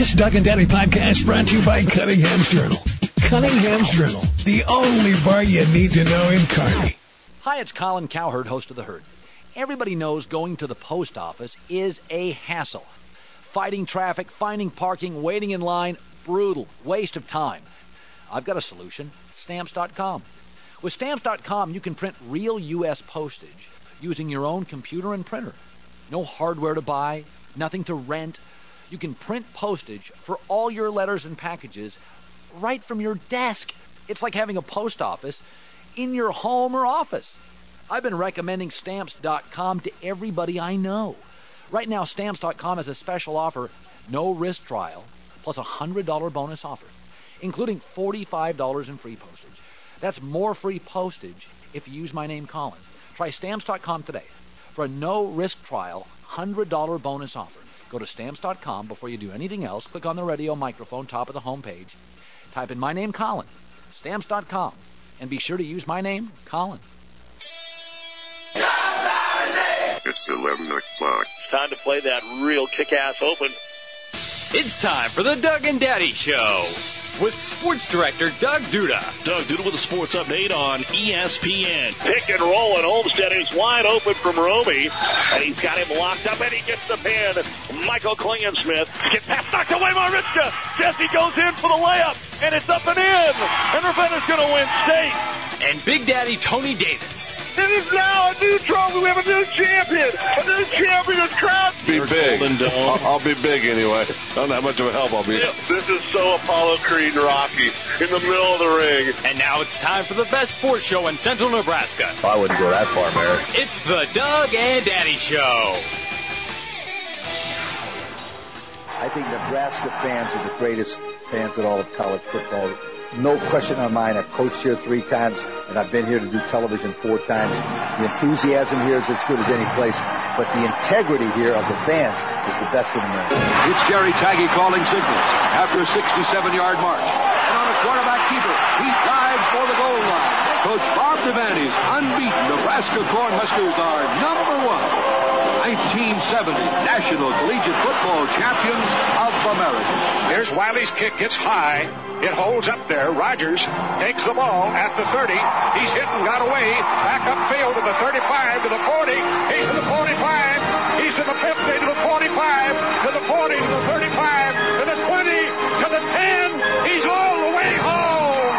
This Doug and Daddy podcast brought to you by Cunningham's Journal. Cunningham's Journal, the only bar you need to know in Kearney. Hi, it's Colin Cowherd, host of The Herd. Everybody knows going to the post office is a hassle. Fighting traffic, finding parking, waiting in line, brutal, waste of time. I've got a solution, Stamps.com. With Stamps.com, you can print real U.S. postage using your own computer and printer. No hardware to buy, nothing to rent. You can print postage for all your letters and packages right from your desk. It's like having a post office in your home or office. I've been recommending Stamps.com to everybody I know. Right now, Stamps.com has a special offer, no risk trial, plus a $100 bonus offer, including $45 in free postage. That's more free postage if you use my name, Colin. Try Stamps.com today for a no risk trial, $100 bonus offer. Go to Stamps.com before you do anything else. Click on the radio microphone, top of the homepage. Type in my name, Colin, Stamps.com, and be sure to use my name, Colin. It's 11 o'clock. It's time to play that real kick-ass open. It's time for the Doug and Daddy Show with sports director Doug Duda. Doug Duda with a sports update on ESPN. Pick and roll, and Olmstead is wide open from Romy. And he's got him locked up, and he gets the pin. Michael Klingensmith gets past, knocked away Mariska. Jesse goes in for the layup, and it's up and in. And Ravenna's going to win state. And Big Daddy Tony Davis. It is now a new trophy. We have a new champion. A new champion is crowned. Be big. I'll be big anyway. I don't know how much of a help I'll be. This is so Apollo Creed and Rocky in the middle of the ring. And now it's time for the best sports show in Central Nebraska. I wouldn't go that far, Mary. It's the Doug and Daddy Show. I think Nebraska fans are the greatest fans in all of college football. No question on mine. I've coached here 3 times, and I've been here to do television 4 times. The enthusiasm here is as good as any place, but the integrity here of the fans is the best in America. It's Jerry Taggy calling signals after a 67-yard march. And on a quarterback keeper, he dives for the goal line. Coach Bob Devaney's unbeaten Nebraska Cornhuskers are number 1. 1970 National Collegiate Football Champions of America. Here's Wiley's kick. It's high. It holds up there. Rogers takes the ball at the 30. He's hit and got away. Back upfield to the 35, to the 40. He's to the 45. He's to the 50, to the 45, to the 40, to the 35, to the 20, to the 10. He's all the way home.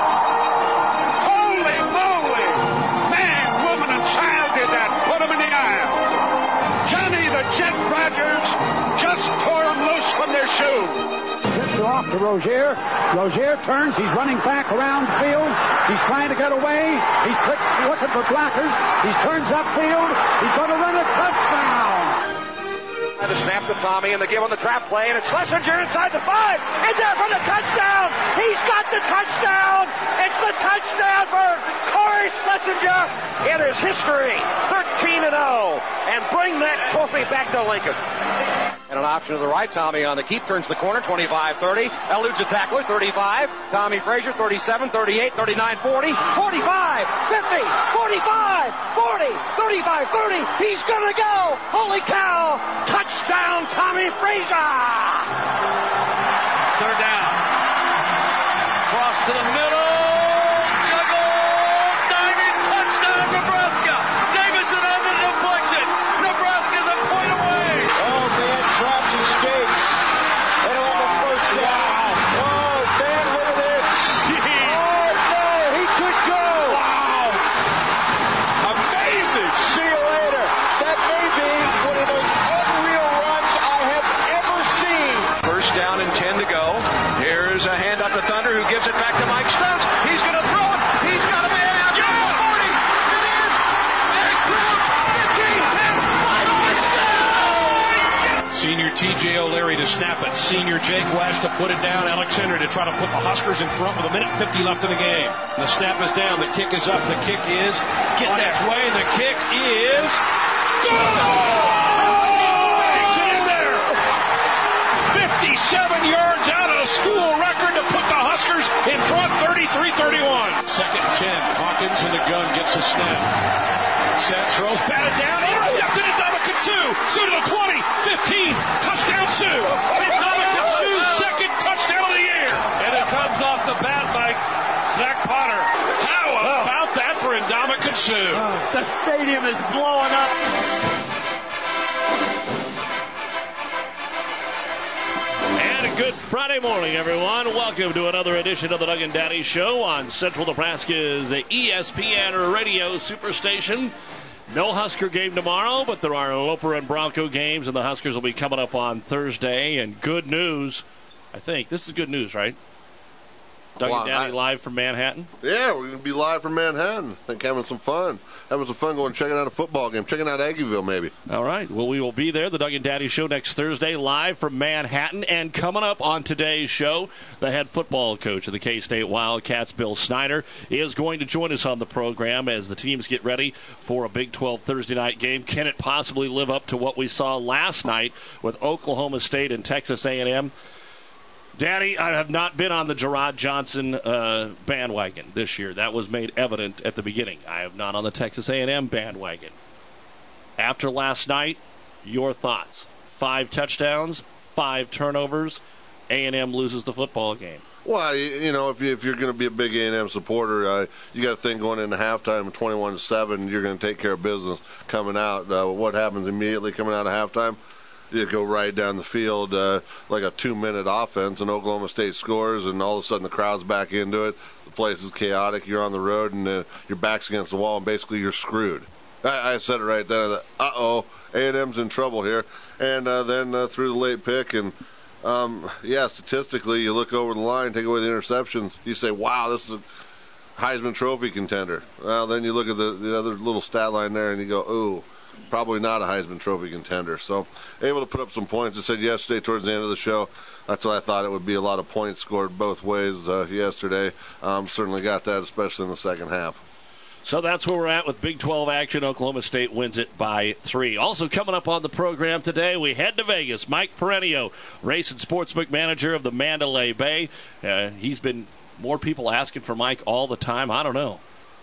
Holy moly. Man, woman, and child did that. Put him in the aisle. Johnny the Jet Rogers just tore them loose from their shoe. Off to Rozier. Rozier turns. He's running back around the field. He's trying to get away. He's looking for blockers. He turns upfield. He's going to run a touchdown. The snap to Tommy and the give on the trap play, and it's Schlesinger inside the 5. In there for the touchdown. He's got the touchdown. It's the touchdown for Corey Schlesinger. It is history. 13-0. And bring that trophy back to Lincoln. And an option to the right. Tommy on the keep. Turns the corner. 25-30. Eludes a tackler. 35. Tommy Frazier. 37, 38, 39, 40. 45, 50, 45, 40, 35, 30. He's going to go. Holy cow. Touchdown, Tommy Frazier. 3rd down. Frost to the middle. Juggle. Diving touchdown, Nebraska. Davison on the deflection. Nebraska's a point away. Oh, man, drops his skates. And on the first down. Oh, man, look at this. Jeez. Oh, no, he could go. Wow. Amazing. See you later. That may be one of those unreal runs I have ever seen. First down and 10 to go. Here's a hand up to Thunder, who gives it back to Mike Stutz. He's going to throw it. He's got a man out. Yeah! 40. It is. Eric Brown. 15, 10. Senior T.J. O'Leary to snap it. Senior Jake West to put it down. Alex Henry to try to put the Huskers in front with 1:50 left in the game. The snap is down. The kick is up. The kick is on its way. The kick is good! Bangs it in there. 57 yards out of the school record to put the Huskers in front, 33-31. 2nd and 10. Hawkins in the gun gets the snap. Sets, throws, batted down, intercepted at Ndamukong Suh. Suh to the 20, 15, touchdown Suh. Ndamukong Suh Sioux. The stadium is blowing up. And a good Friday morning, everyone. Welcome to another edition of the Doug and Daddy Show on Central Nebraska's ESPN radio superstation. No Husker game tomorrow, but there are Loper and Bronco games, and the Huskers will be coming up on Thursday. And good news, I think. This is good news, right? Doug and Daddy live from Manhattan? Yeah, we're going to be live from Manhattan. I think having some fun. Having some fun going checking out a football game. Checking out Aggieville, maybe. All right. Well, we will be there. The Doug and Daddy Show next Thursday, live from Manhattan. And coming up on today's show, the head football coach of the K-State Wildcats, Bill Snyder, is going to join us on the program as the teams get ready for a Big 12 Thursday night game. Can it possibly live up to what we saw last night with Oklahoma State and Texas A&M? Daddy, I have not been on the Gerard Johnson bandwagon this year. That was made evident at the beginning. I have not on the Texas A&M bandwagon. After last night, your thoughts. 5 touchdowns, 5 turnovers, A&M loses the football game. Well, you know, if you're going to be a big A&M supporter, you got to think going into halftime 21-7, you're going to take care of business coming out. What happens immediately coming out of halftime? You go right down the field like a 2-minute offense, and Oklahoma State scores, and all of a sudden the crowd's back into it. The place is chaotic. You're on the road, and your back's against the wall, and basically you're screwed. I said it right then. I thought, uh-oh, A&M's in trouble here. And then through the late pick, and, statistically, you look over the line, take away the interceptions, you say, wow, this is a Heisman Trophy contender. Well, then you look at the other little stat line there, and you go, ooh. Probably not a Heisman Trophy contender. So, able to put up some points. I said yesterday towards the end of the show, that's what I thought it would be. A lot of points scored both ways yesterday. Certainly got that, especially in the second half. So that's where we're at with Big 12 action. Oklahoma State wins it by 3. Also coming up on the program today, we head to Vegas. Mike Perenio, race and sportsbook manager of the Mandalay Bay. He's been more people asking for Mike all the time. I don't know.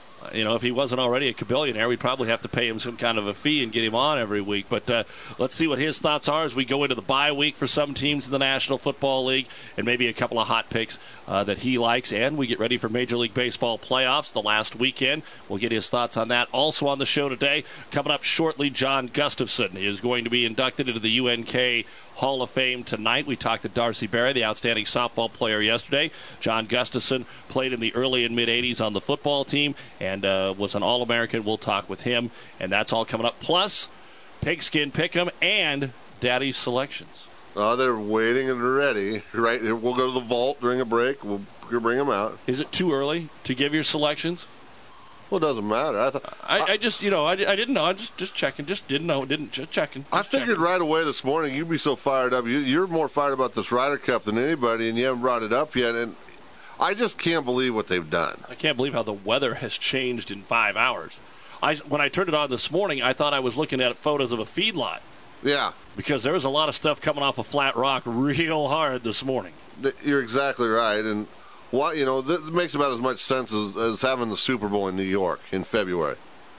If he wasn't already a Cabillionaire, we'd probably have to pay him some kind of a fee and get him on every week. But let's see what his thoughts are as we go into the bye week for some teams in the National Football League and maybe a couple of hot picks that he likes. And we get ready for Major League Baseball playoffs the last weekend. We'll get his thoughts on that. Also on the show today, coming up shortly, John Gustafson is going to be inducted into the UNK Hall of Fame tonight. We talked to Darcy Berry, the outstanding softball player, yesterday. John Gustafson played in the early and mid-'80s on the football team and was an All-American. We'll talk with him, and that's all coming up. Plus, Pigskin Pick'em and Daddy's selections. They're waiting and ready. Right, we'll go to the vault during a break. We'll bring them out. Is it too early to give your selections? Well, it doesn't matter. I just, I didn't know. I just checking. Just didn't know. Just checking. I figured right away this morning you'd be so fired up. You're more fired about this Ryder Cup than anybody, and you haven't brought it up yet. And I just can't believe what they've done. I can't believe how the weather has changed in 5 hours. When I turned it on this morning, I thought I was looking at photos of a feedlot. Yeah. Because there was a lot of stuff coming off of Flat Rock real hard this morning. You're exactly right. And this makes about as much sense as having the Super Bowl in New York in February.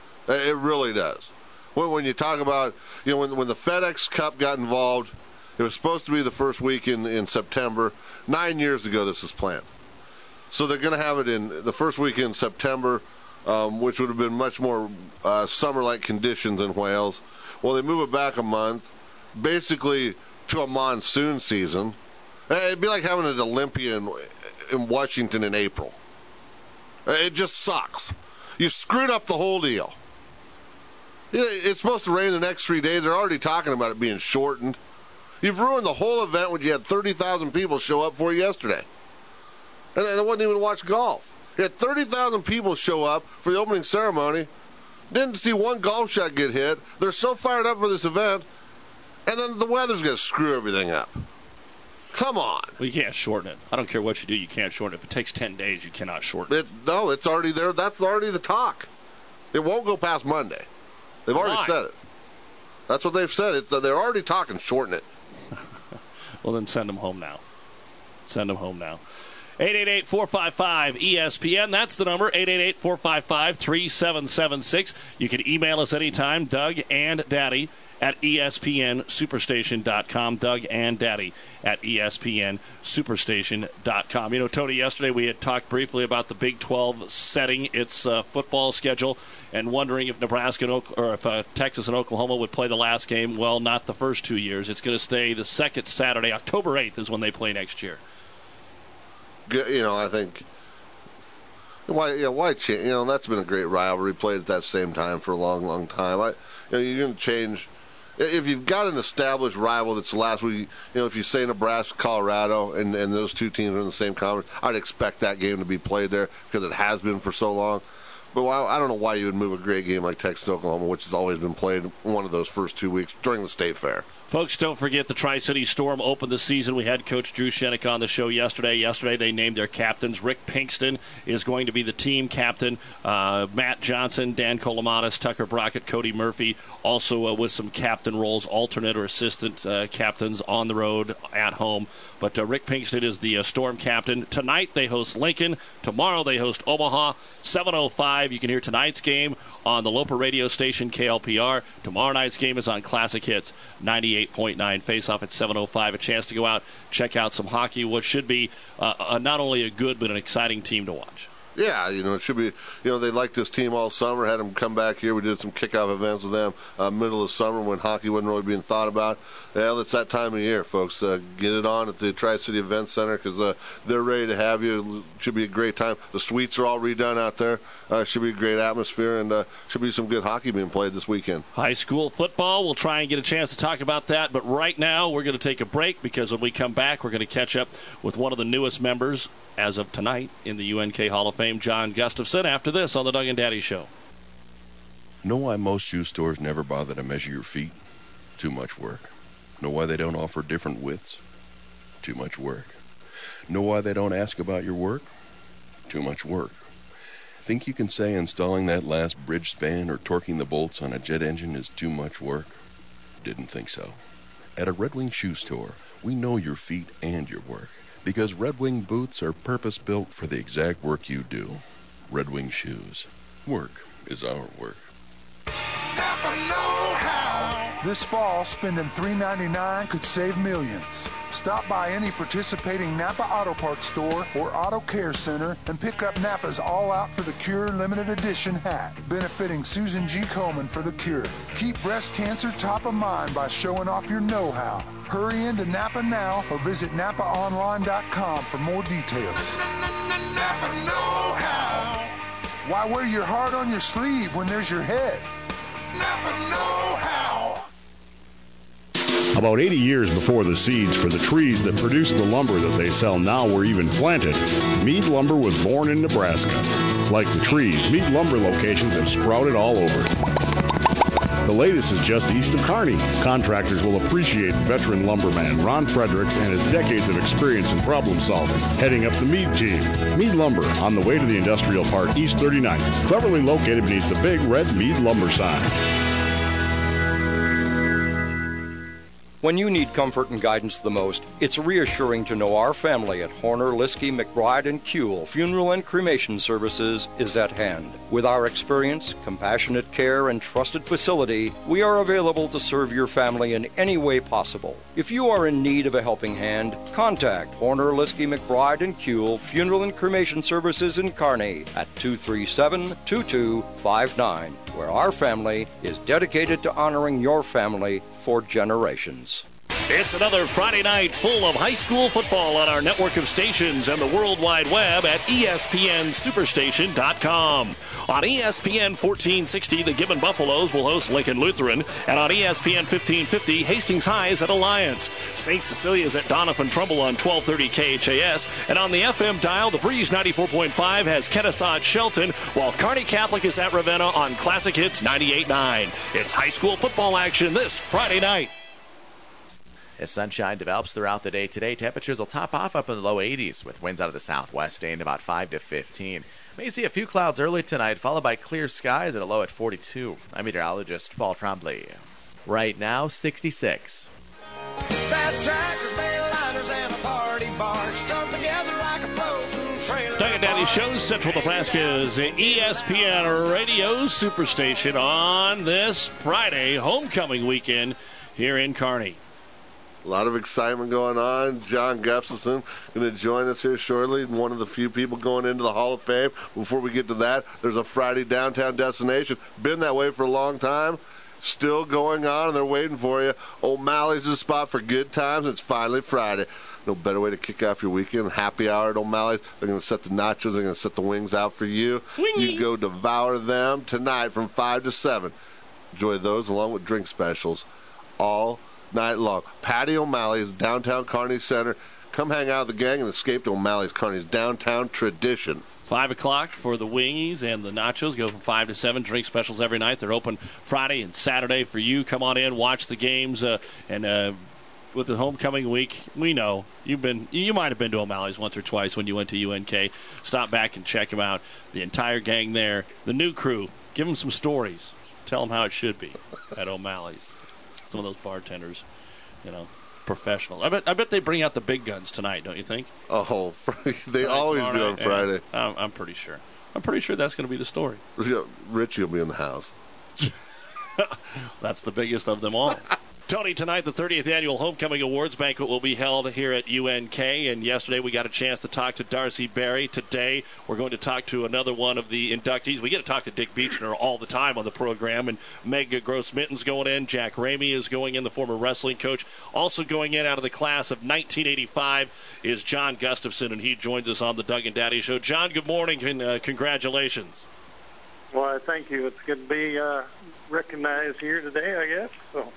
It really does. When you talk about, when the FedEx Cup got involved, it was supposed to be the first week in September. 9 years ago, this was planned. So they're going to have it in the first week in September, which would have been much more summer-like conditions in Wales. Well, they move it back a month, basically to a monsoon season. It'd be like having an Olympia in Washington in April. It just sucks. You screwed up the whole deal. It's supposed to rain the next 3 days. They're already talking about it being shortened. You've ruined the whole event when you had 30,000 people show up for yesterday. And they wouldn't even watch golf. You had 30,000 people show up for the opening ceremony. Didn't see one golf shot get hit. They're so fired up for this event. And then the weather's going to screw everything up. Come on. Well, you can't shorten it. I don't care what you do, you can't shorten it. If it takes 10 days, you cannot shorten it. No, it's already there. That's already the talk. It won't go past Monday. They've already said it. That's what they've said. They're already talking shorten it. Well, then send them home now. Send them home now. 888-455-ESPN. That's the number, 888-455-3776. You can email us anytime, Doug and Daddy at ESPNSuperstation.com. Doug and Daddy at ESPNSuperstation.com. You know, Tony, yesterday we had talked briefly about the Big 12 setting its football schedule and wondering if Nebraska or if Texas and Oklahoma would play the last game. Well, not the first 2 years. It's going to stay the second Saturday. October 8th is when they play next year. You know, I think why change? You know, that's been a great rivalry played at that same time for a long, long time. You're going to change. If you've got an established rival that's the last week, you know, if you say Nebraska, Colorado, and those two teams are in the same conference, I'd expect that game to be played there because it has been for so long. But I don't know why you would move a great game like Texas, Oklahoma, which has always been played one of those first 2 weeks during the State Fair. Folks, don't forget the Tri-City Storm opened the season. We had Coach Drew Shenik on the show yesterday. Yesterday they named their captains. Rick Pinkston is going to be the team captain. Matt Johnson, Dan Colomatis, Tucker Brockett, Cody Murphy, also with some captain roles, alternate or assistant captains on the road, at home. But Rick Pinkston is the Storm captain. Tonight they host Lincoln. Tomorrow they host Omaha. 7:05. You can hear tonight's game on the Loper radio station, KLPR. Tomorrow night's game is on Classic Hits 98.9. Face-off at 7:05. A chance to go out, check out some hockey, what should be not only a good but an exciting team to watch. Yeah, you know, it should be, you know, they liked this team all summer, had them come back here. We did some kickoff events with them middle of summer when hockey wasn't really being thought about. Well, it's that time of year, folks. Get it on at the Tri-City Event Center because they're ready to have you. It should be a great time. The suites are all redone out there. Should be a great atmosphere, and should be some good hockey being played this weekend. High school football, we'll try and get a chance to talk about that, but right now we're going to take a break because when we come back, we're going to catch up with one of the newest members as of tonight in the UNK Hall of Fame, John Gustafson, after this on the Doug and Daddy Show. Know why most shoe stores never bother to measure your feet? Too much work. Know why they don't offer different widths? Too much work. Know why they don't ask about your work? Too much work. Think you can say installing that last bridge span or torquing the bolts on a jet engine is too much work? Didn't think so. At a Red Wing shoe store, we know your feet and your work, because Red Wing boots are purpose-built for the exact work you do. Red Wing shoes. Work is our work. This fall, spending $3.99 could save millions. Stop by any participating Napa Auto Parts store or Auto Care Center and pick up Napa's All Out for the Cure limited edition hat, benefiting Susan G. Komen for the cure. Keep breast cancer top of mind by showing off your know-how. Hurry into Napa now or visit NapaOnline.com for more details. Napa know-how. Why wear your heart on your sleeve when there's your head? Napa know-how. About 80 years before the seeds for the trees that produce the lumber that they sell now were even planted, Mead Lumber was born in Nebraska. Like the trees, Mead Lumber locations have sprouted all over. The latest is just east of Kearney. Contractors will appreciate veteran lumberman Ron Fredericks and his decades of experience in problem solving, heading up the Mead team. Mead Lumber, on the way to the Industrial Park, East 39th, cleverly located beneath the big red Mead Lumber sign. When you need comfort and guidance the most, it's reassuring to know our family at Horner, Liskey, McBride, and Kuehl Funeral and Cremation Services is at hand. With our experience, compassionate care, and trusted facility, we are available to serve your family in any way possible. If you are in need of a helping hand, contact Horner, Liskey, McBride, and Kuehl Funeral and Cremation Services in Kearney at 237-2259, where our family is dedicated to honoring your family for generations. It's another Friday night full of high school football on our network of stations and the World Wide Web at ESPNSuperstation.com. On ESPN 1460, the Gibbon Buffaloes will host Lincoln Lutheran, and on ESPN 1550, Hastings High is at Alliance. St. Cecilia is at Doniphan Trumbull on 1230 KHAS, and on the FM dial, the Breeze 94.5 has Kennesaw at Shelton, while Kearney Catholic is at Ravenna on Classic Hits 98.9. It's high school football action this Friday night. As sunshine develops throughout the day today, temperatures will top off up in the low 80s with winds out of the southwest staying about 5 to 15. May see a few clouds early tonight, followed by clear skies at a low at 42. I'm meteorologist Paul Trombley. Right now, 66. Fast tractors, bail liners, and a party barge strung together like a float. shows Central Nebraska's ESPN Radio Superstation on this Friday homecoming weekend here in Kearney. A lot of excitement going on. John Gustafson going to join us here shortly. One of the few people going into the Hall of Fame. Before we get to that, there's a Friday downtown destination. Been that way for a long time. Still going on, and they're waiting for you. O'Malley's the spot for good times. It's finally Friday. No better way to kick off your weekend. Happy hour at O'Malley's. They're going to set the nachos. They're going to set the wings out for you. Wingies. You go devour them tonight from 5 to 7. Enjoy those along with drink specials all night long. Patty O'Malley's, downtown Kearney Center. Come hang out with the gang and escape to O'Malley's, Kearney's downtown tradition. 5 o'clock for the wingies and the nachos. Go from 5 to 7. Drink specials every night. They're open Friday and Saturday for you. Come on in, watch the games, and with the homecoming week, we know you might have been to O'Malley's once or twice when you went to UNK. Stop back and check them out. The entire gang there. The new crew, give them some stories. Tell them how it should be at O'Malley's. Some of those bartenders, professional. I bet they bring out the big guns tonight, don't you think? Oh, they always do on Friday. I'm pretty sure. I'm pretty sure that's going to be the story. Richie will be in the house. That's the biggest of them all. Tony, tonight the 30th Annual Homecoming Awards Banquet will be held here at UNK, and yesterday we got a chance to talk to Darcy Berry. Today we're going to talk to another one of the inductees. We get to talk to Dick Beechner all the time on the program, and Meg Gross-Mitten's going in. Jack Ramey is going in, the former wrestling coach. Also going in out of the class of 1985 is John Gustafson, and he joins us on the Doug and Daddy Show. John, good morning, and congratulations. Well, thank you. It's good to be recognized here today, I guess. So.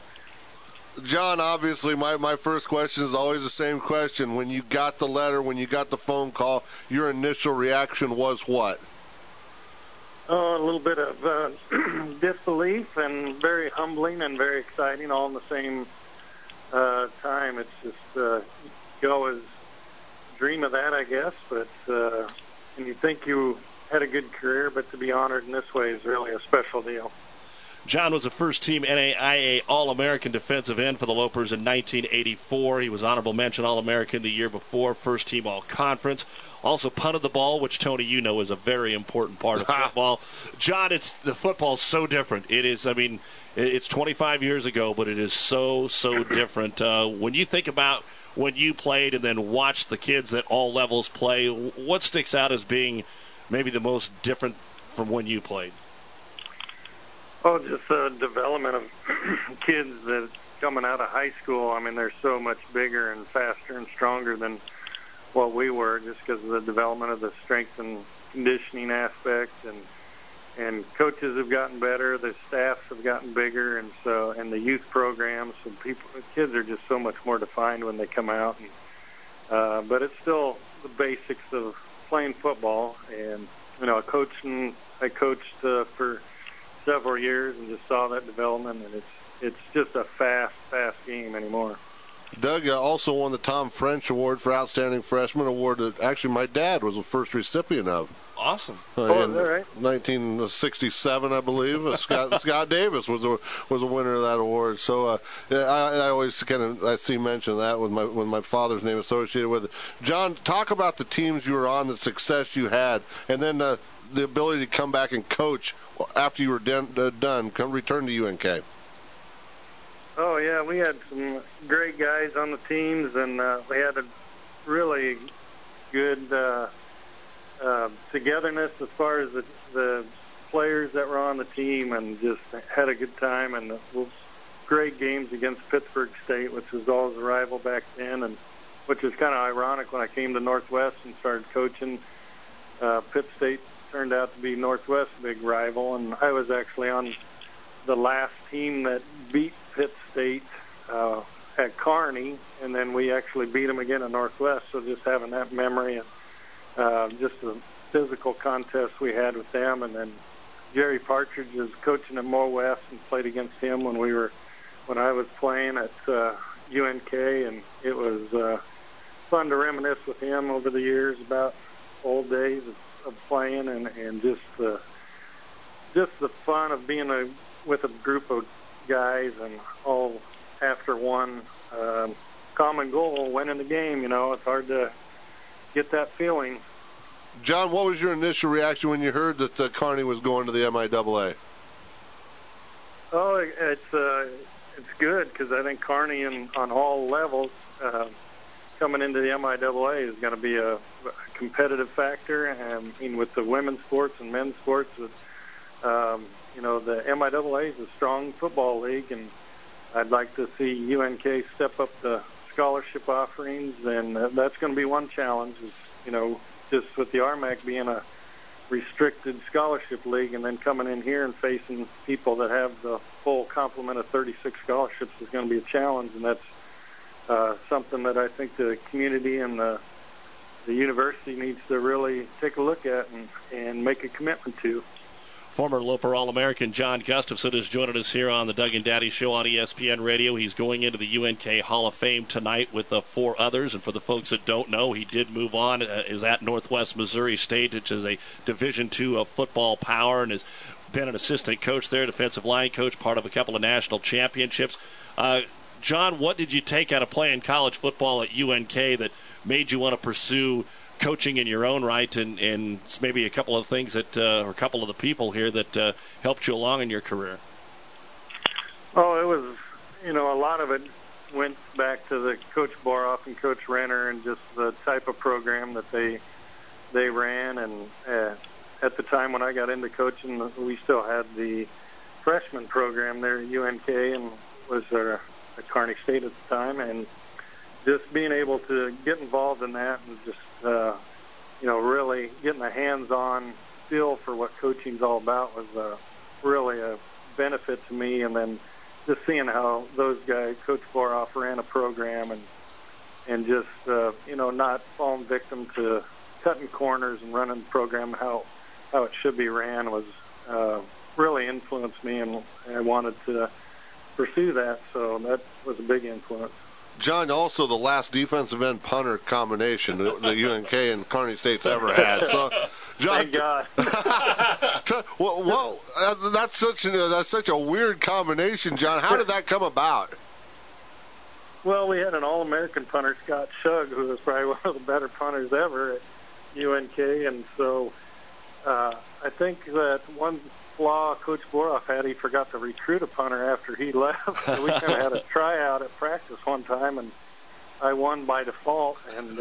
John, obviously, my first question is always the same question. When you got the letter, when you got the phone call, your initial reaction was what? Oh, a little bit of disbelief and very humbling and very exciting all in the same time. It's just, you always dream of that, I guess, but and you think you had a good career, but to be honored in this way is really a special deal. John was a first-team NAIA All-American defensive end for the Lopers in 1984. He was honorable mention All-American the year before, first-team All-Conference. Also punted the ball, which, Tony, you know is a very important part of football. John, the football's so different. It is, it's 25 years ago, but it is so different. When you think about when you played and then watched the kids at all levels play, what sticks out as being maybe the most different from when you played? Oh, just the development of kids that coming out of high school. They're so much bigger and faster and stronger than what we were, just because of the development of the strength and conditioning aspect. And coaches have gotten better, the staffs have gotten bigger, and the youth programs. So kids are just so much more defined when they come out. But it's still the basics of playing football. And I coached for several years and just saw that development, and it's just a fast game anymore. Doug also won the Tom French Award for Outstanding Freshman, award that actually my dad was the first recipient of. Awesome. Is that right? 1967, I believe. Scott Davis was a winner of that award. So I always I see mention of that with my father's name associated with it. John, talk about the teams you were on, the success you had, and then the ability to come back and coach after you were done, return to UNK. Oh, yeah, we had some great guys on the teams, and we had a really good togetherness as far as the players that were on the team, and just had a good time, and great games against Pittsburgh State, which was always a rival back then, and which is kind of ironic when I came to Northwest and started coaching. Pitt State turned out to be Northwest's big rival, and I was actually on the last team that beat Pitt State at Kearney, and then we actually beat them again at Northwest. So just having that memory and just the physical contest we had with them, and then Jerry Partridge is coaching at Moore West and played against him when I was playing at UNK, and it was fun to reminisce with him over the years about old days of playing and just the fun of being with a group of guys and all after one common goal, winning the game. It's hard to get that feeling. John, what was your initial reaction when you heard that Kearney was going to the MIAA? Oh, it's good because I think Kearney on all levels coming into the MIAA is going to be a competitive factor. I mean, with the women's sports and men's sports, the MIAA is a strong football league, and I'd like to see UNK step up the scholarship offerings, and that's going to be one challenge. Is just with the RMAC being a restricted scholarship league, and then coming in here and facing people that have the full complement of 36 scholarships is going to be a challenge, and that's something that I think the community and the university needs to really take a look at and make a commitment to. Former Loper All-American John Gustafson is joining us here on the Doug and Daddy Show on ESPN Radio. He's going into the UNK Hall of Fame tonight with 4 others. And for the folks that don't know, he did move on, is at Northwest Missouri State, which is a Division II football power, and has been an assistant coach there, defensive line coach, part of a couple of national championships. John, what did you take out of playing college football at UNK that made you want to pursue coaching in your own right, and maybe a couple of things that, or a couple of the people here that helped you along in your career? Oh, it was, a lot of it went back to the Coach Boroff and Coach Renner and just the type of program that they ran. And at the time when I got into coaching, we still had the freshman program there at UNK, and was at Kearney State at the time, and just being able to get involved in that and just really getting a hands-on feel for what coaching's all about was really a benefit to me. And then just seeing how those guys, Coach Boroff ran a program, and just not falling victim to cutting corners and running the program how it should be ran was really influenced me, and I wanted to pursue that. So that was a big influence. John, also the last defensive end punter combination that UNK and Kearney State's ever had. So, John, thank God. That's such a weird combination, John. How did that come about? Well, we had an All-American punter, Scott Shug, who was probably one of the better punters ever at UNK, and so I think that one flaw Coach Boroff had, he forgot to recruit a punter after he left. So we kind of had a tryout at practice one time, and I won by default. And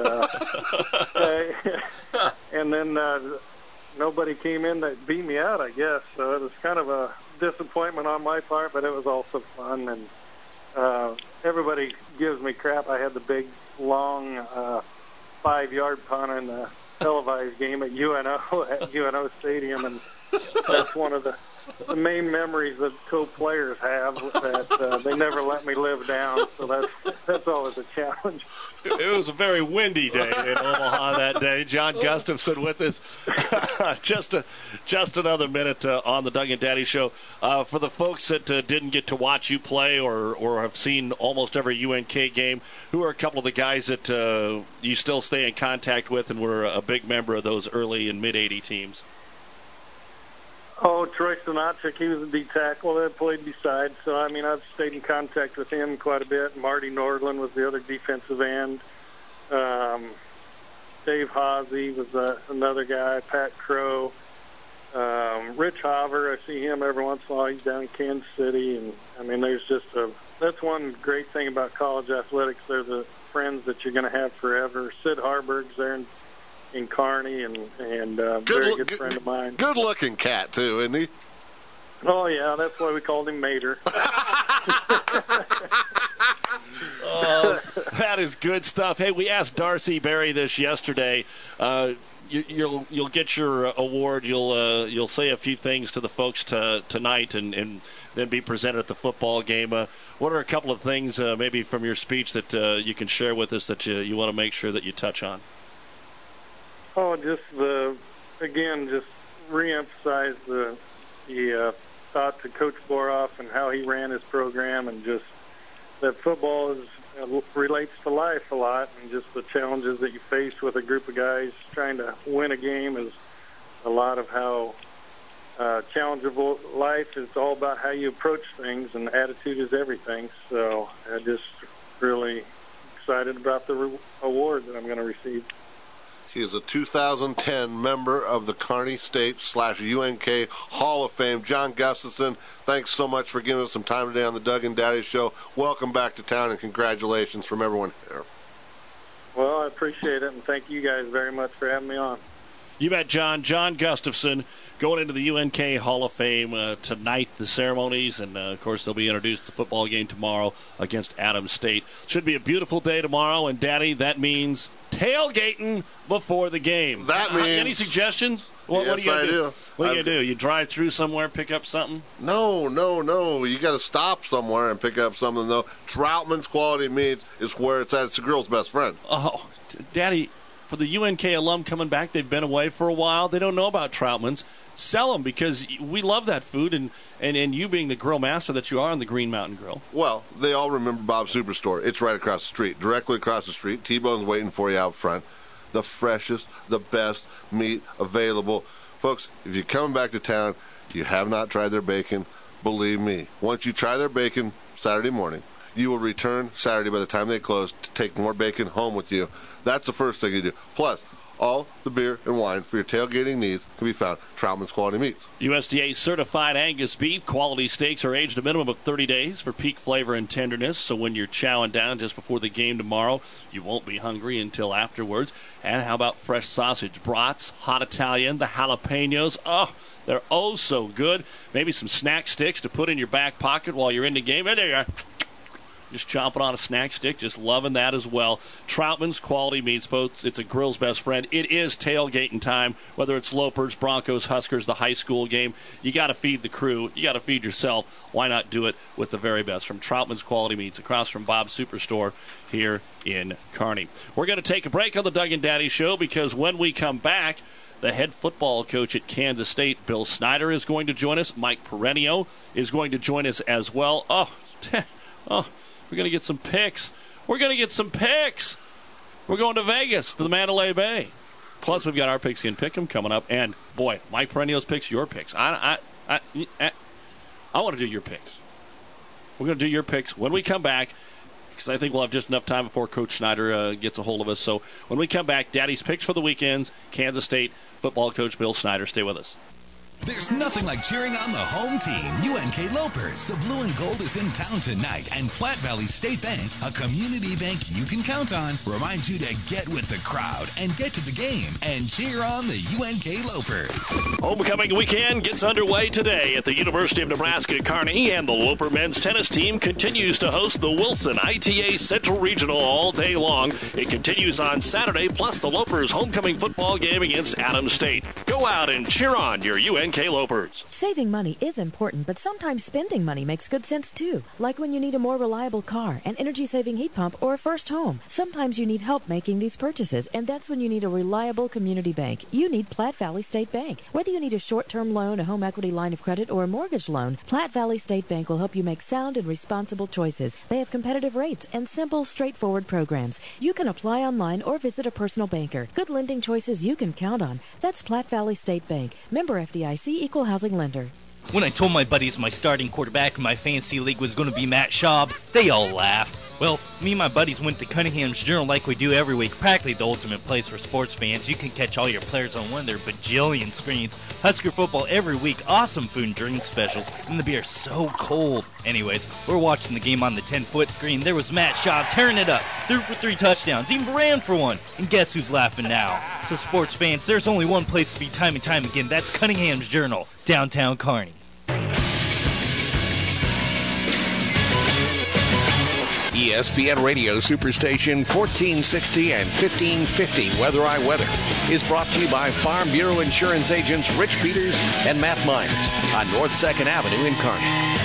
and then nobody came in that beat me out, I guess. So it was kind of a disappointment on my part, but it was also fun. And everybody gives me crap. I had the big, long 5-yard punt in the televised game at UNO Stadium, and that's one of the main memories that co-players have that they never let me live down. So that's always a challenge. It was a very windy day in Omaha that day. John Gustafson with us. just another minute on the Doug and Daddy Show. For the folks that didn't get to watch you play or have seen almost every UNK game, who are a couple of the guys that you still stay in contact with and were a big member of those early and mid-'80 teams? Oh, Troy Sinatra, he was a D tackle that played beside. So, I've stayed in contact with him quite a bit. Marty Nordland was the other defensive end. Dave Hosey was another guy. Pat Crow. Rich Hoover, I see him every once in a while. He's down in Kansas City. And, there's just that's one great thing about college athletics. They're the friends that you're going to have forever. Sid Harburg's there in Kearney, and very good friend of mine. Good-looking cat, too, isn't he? Oh, yeah, that's why we called him Mater. That is good stuff. Hey, we asked Darcy Berry this yesterday. You'll get your award. You'll say a few things to the folks tonight, and then be presented at the football game. What are a couple of things, maybe from your speech, that you can share with us that you want to make sure that you touch on? Oh, just re-emphasize the thought to Coach Boroff and how he ran his program, and just that football relates to life a lot, and just the challenges that you face with a group of guys trying to win a game is a lot of how challenge of life is all about how you approach things, and attitude is everything. So I'm just really excited about the award that I'm going to receive. He is a 2010 member of the Kearney State/UNK Hall of Fame. John Gustafson, thanks so much for giving us some time today on the Doug and Daddy Show. Welcome back to town, and congratulations from everyone here. Well, I appreciate it, and thank you guys very much for having me on. You bet, John. John Gustafson going into the UNK Hall of Fame tonight, the ceremonies, and, of course, they'll be introduced to the football game tomorrow against Adams State. Should be a beautiful day tomorrow, and, Daddy, that means tailgating before the game. That means... Any suggestions? What are you going to do? What are you going to do? You drive through somewhere, pick up something? No. You got to stop somewhere and pick up something, though. Troutman's Quality Meats is where it's at. It's the girl's best friend. Oh, Daddy... For the UNK alum coming back, they've been away for a while. They don't know about Troutman's. Sell them, because we love that food, and you being the grill master that you are on the Green Mountain Grill. Well, they all remember Bob's Superstore. It's right across the street, directly across the street. T-Bone's waiting for you out front. The freshest, the best meat available. Folks, if you're coming back to town, you have not tried their bacon, believe me. Once you try their bacon Saturday morning, you will return Saturday by the time they close to take more bacon home with you. That's the first thing you do. Plus, all the beer and wine for your tailgating needs can be found at Troutman's Quality Meats. USDA certified Angus beef. Quality steaks are aged a minimum of 30 days for peak flavor and tenderness. So when you're chowing down just before the game tomorrow, you won't be hungry until afterwards. And how about fresh sausage brats, hot Italian, the jalapenos? Oh, they're oh so good. Maybe some snack sticks to put in your back pocket while you're in the game. And there you are. Just chomping on a snack stick, just loving that as well. Troutman's Quality Meats, folks. It's a grill's best friend. It is tailgating time, whether it's Lopers, Broncos, Huskers, the high school game. You got to feed the crew. You got to feed yourself. Why not do it with the very best from Troutman's Quality Meats across from Bob's Superstore here in Kearney. We're going to take a break on the Doug and Daddy Show, because when we come back, the head football coach at Kansas State, Bill Snyder, is going to join us. Mike Perenio is going to join us as well. We're going to get some picks. We're going to Vegas, to the Mandalay Bay. Plus, we've got our Pigskin Pick'em coming up. And, boy, Mike Perenio's picks, your picks. I want to do your picks. We're going to do your picks when we come back, because I think we'll have just enough time before Coach Snyder gets a hold of us. So when we come back, Daddy's picks for the weekends, Kansas State football coach Bill Snyder. Stay with us. There's nothing like cheering on the home team, UNK Lopers. The blue and gold is in town tonight, and Platte Valley State Bank, a community bank you can count on, reminds you to get with the crowd and get to the game and cheer on the UNK Lopers. Homecoming weekend gets underway today at the University of Nebraska-Kearney, and the Loper men's tennis team continues to host the Wilson ITA Central Regional all day long. It continues on Saturday, plus the Lopers' homecoming football game against Adams State. Go out and cheer on your UNK Lopers. Saving money is important, but sometimes spending money makes good sense too. Like when you need a more reliable car, an energy-saving heat pump, or a first home. Sometimes you need help making these purchases, and that's when you need a reliable community bank. You need Platte Valley State Bank. Whether you need a short-term loan, a home equity line of credit, or a mortgage loan, Platte Valley State Bank will help you make sound and responsible choices. They have competitive rates and simple, straightforward programs. You can apply online or visit a personal banker. Good lending choices you can count on. That's Platte Valley State Bank. Member FDIC, equal housing lender. When I told my buddies my starting quarterback in my fantasy league was going to be Matt Schaub, they all laughed. Well, me and my buddies went to Cunningham's Journal like we do every week, practically the ultimate place for sports fans. You can catch all your players on one of their bajillion screens. Husker football every week, awesome food and drink specials, and the beer is so cold. Anyways, we're watching the game on the 10-foot screen. There was Matt Schaub tearing it up, threw for 3 touchdowns, even ran for one. And guess who's laughing now? So sports fans, there's only one place to be time and time again. That's Cunningham's Journal, downtown Kearney. ESPN Radio Superstation 1460 and 1550 Weather I Weather is brought to you by Farm Bureau Insurance agents Rich Peters and Matt Myers on North 2nd Avenue in Kearney.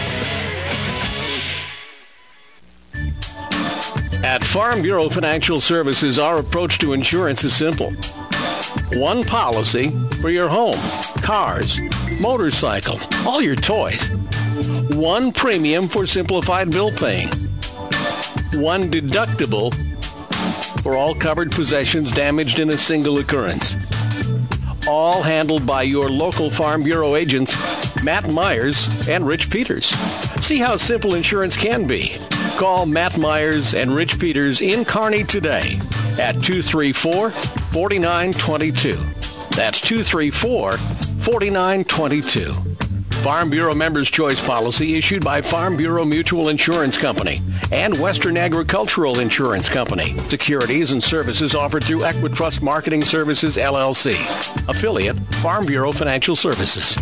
At Farm Bureau Financial Services, our approach to insurance is simple. One policy for your home, cars, motorcycle, all your toys. One premium for simplified bill paying. One deductible for all covered possessions damaged in a single occurrence. All handled by your local Farm Bureau agents, Matt Myers and Rich Peters. See how simple insurance can be. Call Matt Myers and Rich Peters in Kearney today at 234-4922. That's 234-4922. Farm Bureau Members' Choice policy issued by Farm Bureau Mutual Insurance Company and Western Agricultural Insurance Company. Securities and services offered through Equitrust Marketing Services, LLC. Affiliate, Farm Bureau Financial Services.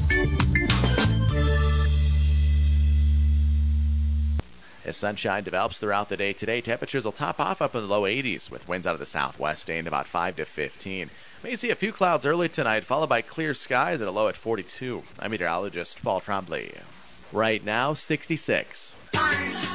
As sunshine develops throughout the day today, temperatures will top off up in the low 80s with winds out of the southwest staying about 5 to 15. May see a few clouds early tonight, followed by clear skies at a low at 42. I'm meteorologist Paul Trombley. Right now, 66. Doug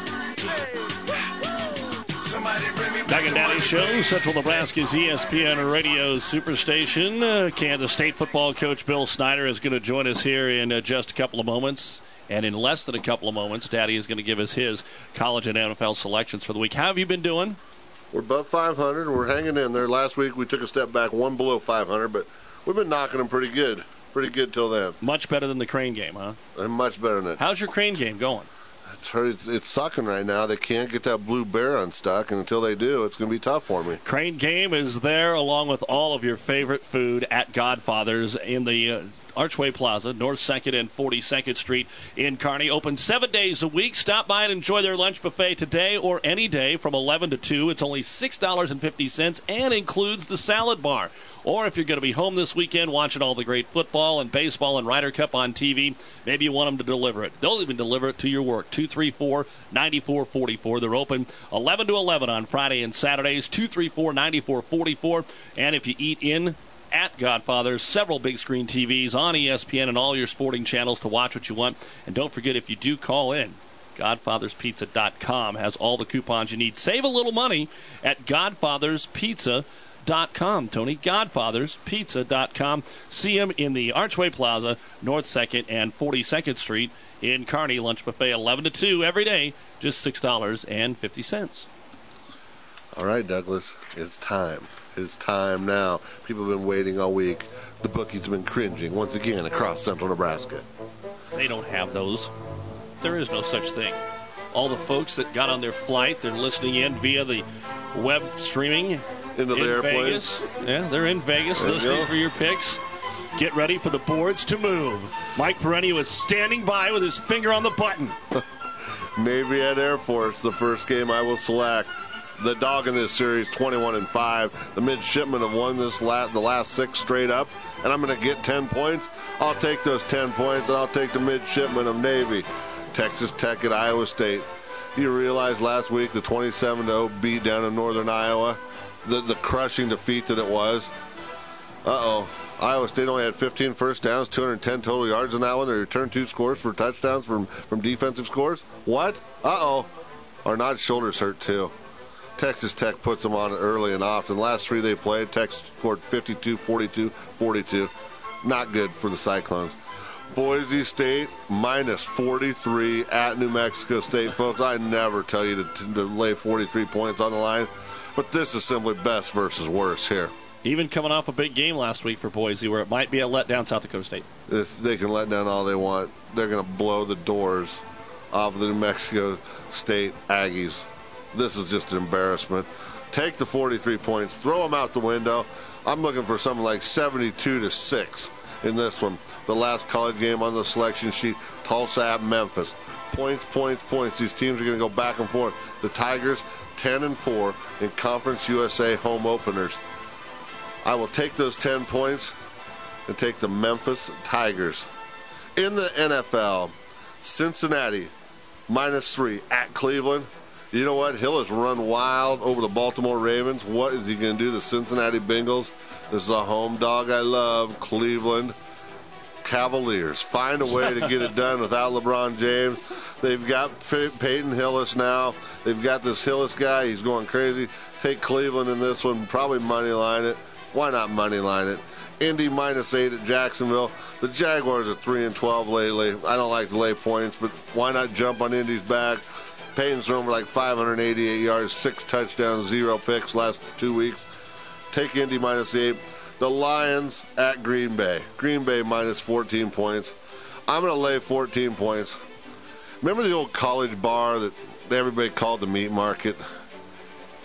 and Daddy Show, Central Nebraska's ESPN Radio Superstation. Kansas State football coach Bill Snyder is going to join us here in just a couple of moments. And in less than a couple of moments, Daddy is going to give us his college and NFL selections for the week. How have you been doing? We're above 500. We're hanging in there. Last week we took a step back, one below 500, but we've been knocking them pretty good. Pretty good till then. Much better than the Crane game, huh? And much better than it. How's your Crane game going? It's sucking right now. They can't get that blue bear unstuck, and until they do, it's going to be tough for me. Crane game is there along with all of your favorite food at Godfather's in the Archway Plaza, North 2nd and 42nd Street in Kearney. Open 7 days a week. Stop by and enjoy their lunch buffet today or any day from 11 to 2. It's only $6.50 and includes the salad bar. Or if you're going to be home this weekend watching all the great football and baseball and Ryder Cup on TV, maybe you want them to deliver it. They'll even deliver it to your work. 234-9444. They're open 11 to 11 on Friday and Saturdays. 234-9444. And if you eat in at Godfather's, several big screen TVs on ESPN and all your sporting channels to watch what you want. And don't forget, if you do call in, GodfathersPizza.com has all the coupons you need. Save a little money at GodfathersPizza.com. Tony, GodfathersPizza.com. See them in the Archway Plaza, North 2nd and 42nd Street in Kearney. Lunch buffet 11 to 2 every day, just $6.50. All right, Douglas, it's time. It's time now. People have been waiting all week. The bookies have been cringing once again across central Nebraska. They don't have those. There is no such thing. All the folks that got on their flight, they're listening in via the web streaming into the airplane. Vegas. Yeah, they're in Vegas listening for your picks. Get ready for the boards to move. Mike Perenio is standing by with his finger on the button. Navy at Air Force, the first game I will select. The dog in this series, 21-5. The midshipmen have won the last 6 straight up, and I'm going to get 10 points. I'll take those 10 points, and I'll take the midshipmen of Navy. Texas Tech at Iowa State. You realize last week the 27-0 beat down in northern Iowa, the crushing defeat that it was. Uh-oh. Iowa State only had 15 first downs, 210 total yards in that one. They returned 2 scores for touchdowns from defensive scores. What? Uh-oh. Arnaud's shoulders hurt, too. Texas Tech puts them on early and often. The last 3 they played, Texas scored 52, 42, 42. Not good for the Cyclones. Boise State minus 43 at New Mexico State. Folks, I never tell you to lay 43 points on the line, but this is simply best versus worse here. Even coming off a big game last week for Boise, where it might be a letdown, South Dakota State. They can let down all they want. They're going to blow the doors off the New Mexico State Aggies. This is just an embarrassment. Take the 43 points, throw them out the window. I'm looking for something like 72-6 in this one. The last college game on the selection sheet, Tulsa at Memphis. Points, points, points. These teams are going to go back and forth. The Tigers, 10-4 in Conference USA home openers. I will take those 10 points and take the Memphis Tigers. In the NFL, Cincinnati, -3 at Cleveland. You know what? Hill has run wild over the Baltimore Ravens. What is he going to do? The Cincinnati Bengals. This is a home dog I love. Cleveland Cavaliers. Find a way to get it done without LeBron James. They've got Peyton Hillis now. They've got this Hillis guy. He's going crazy. Take Cleveland in this one. Probably money line it. Why not money line it? Indy -8 at Jacksonville. The Jaguars are 3-12 lately. I don't like to lay points, but why not jump on Indy's back? Peyton's thrown for like 588 yards, 6 touchdowns, 0 picks last 2 weeks. Take Indy -8. The Lions at Green Bay. Green Bay -14 points. I'm going to lay 14 points. Remember the old college bar that everybody called the meat market?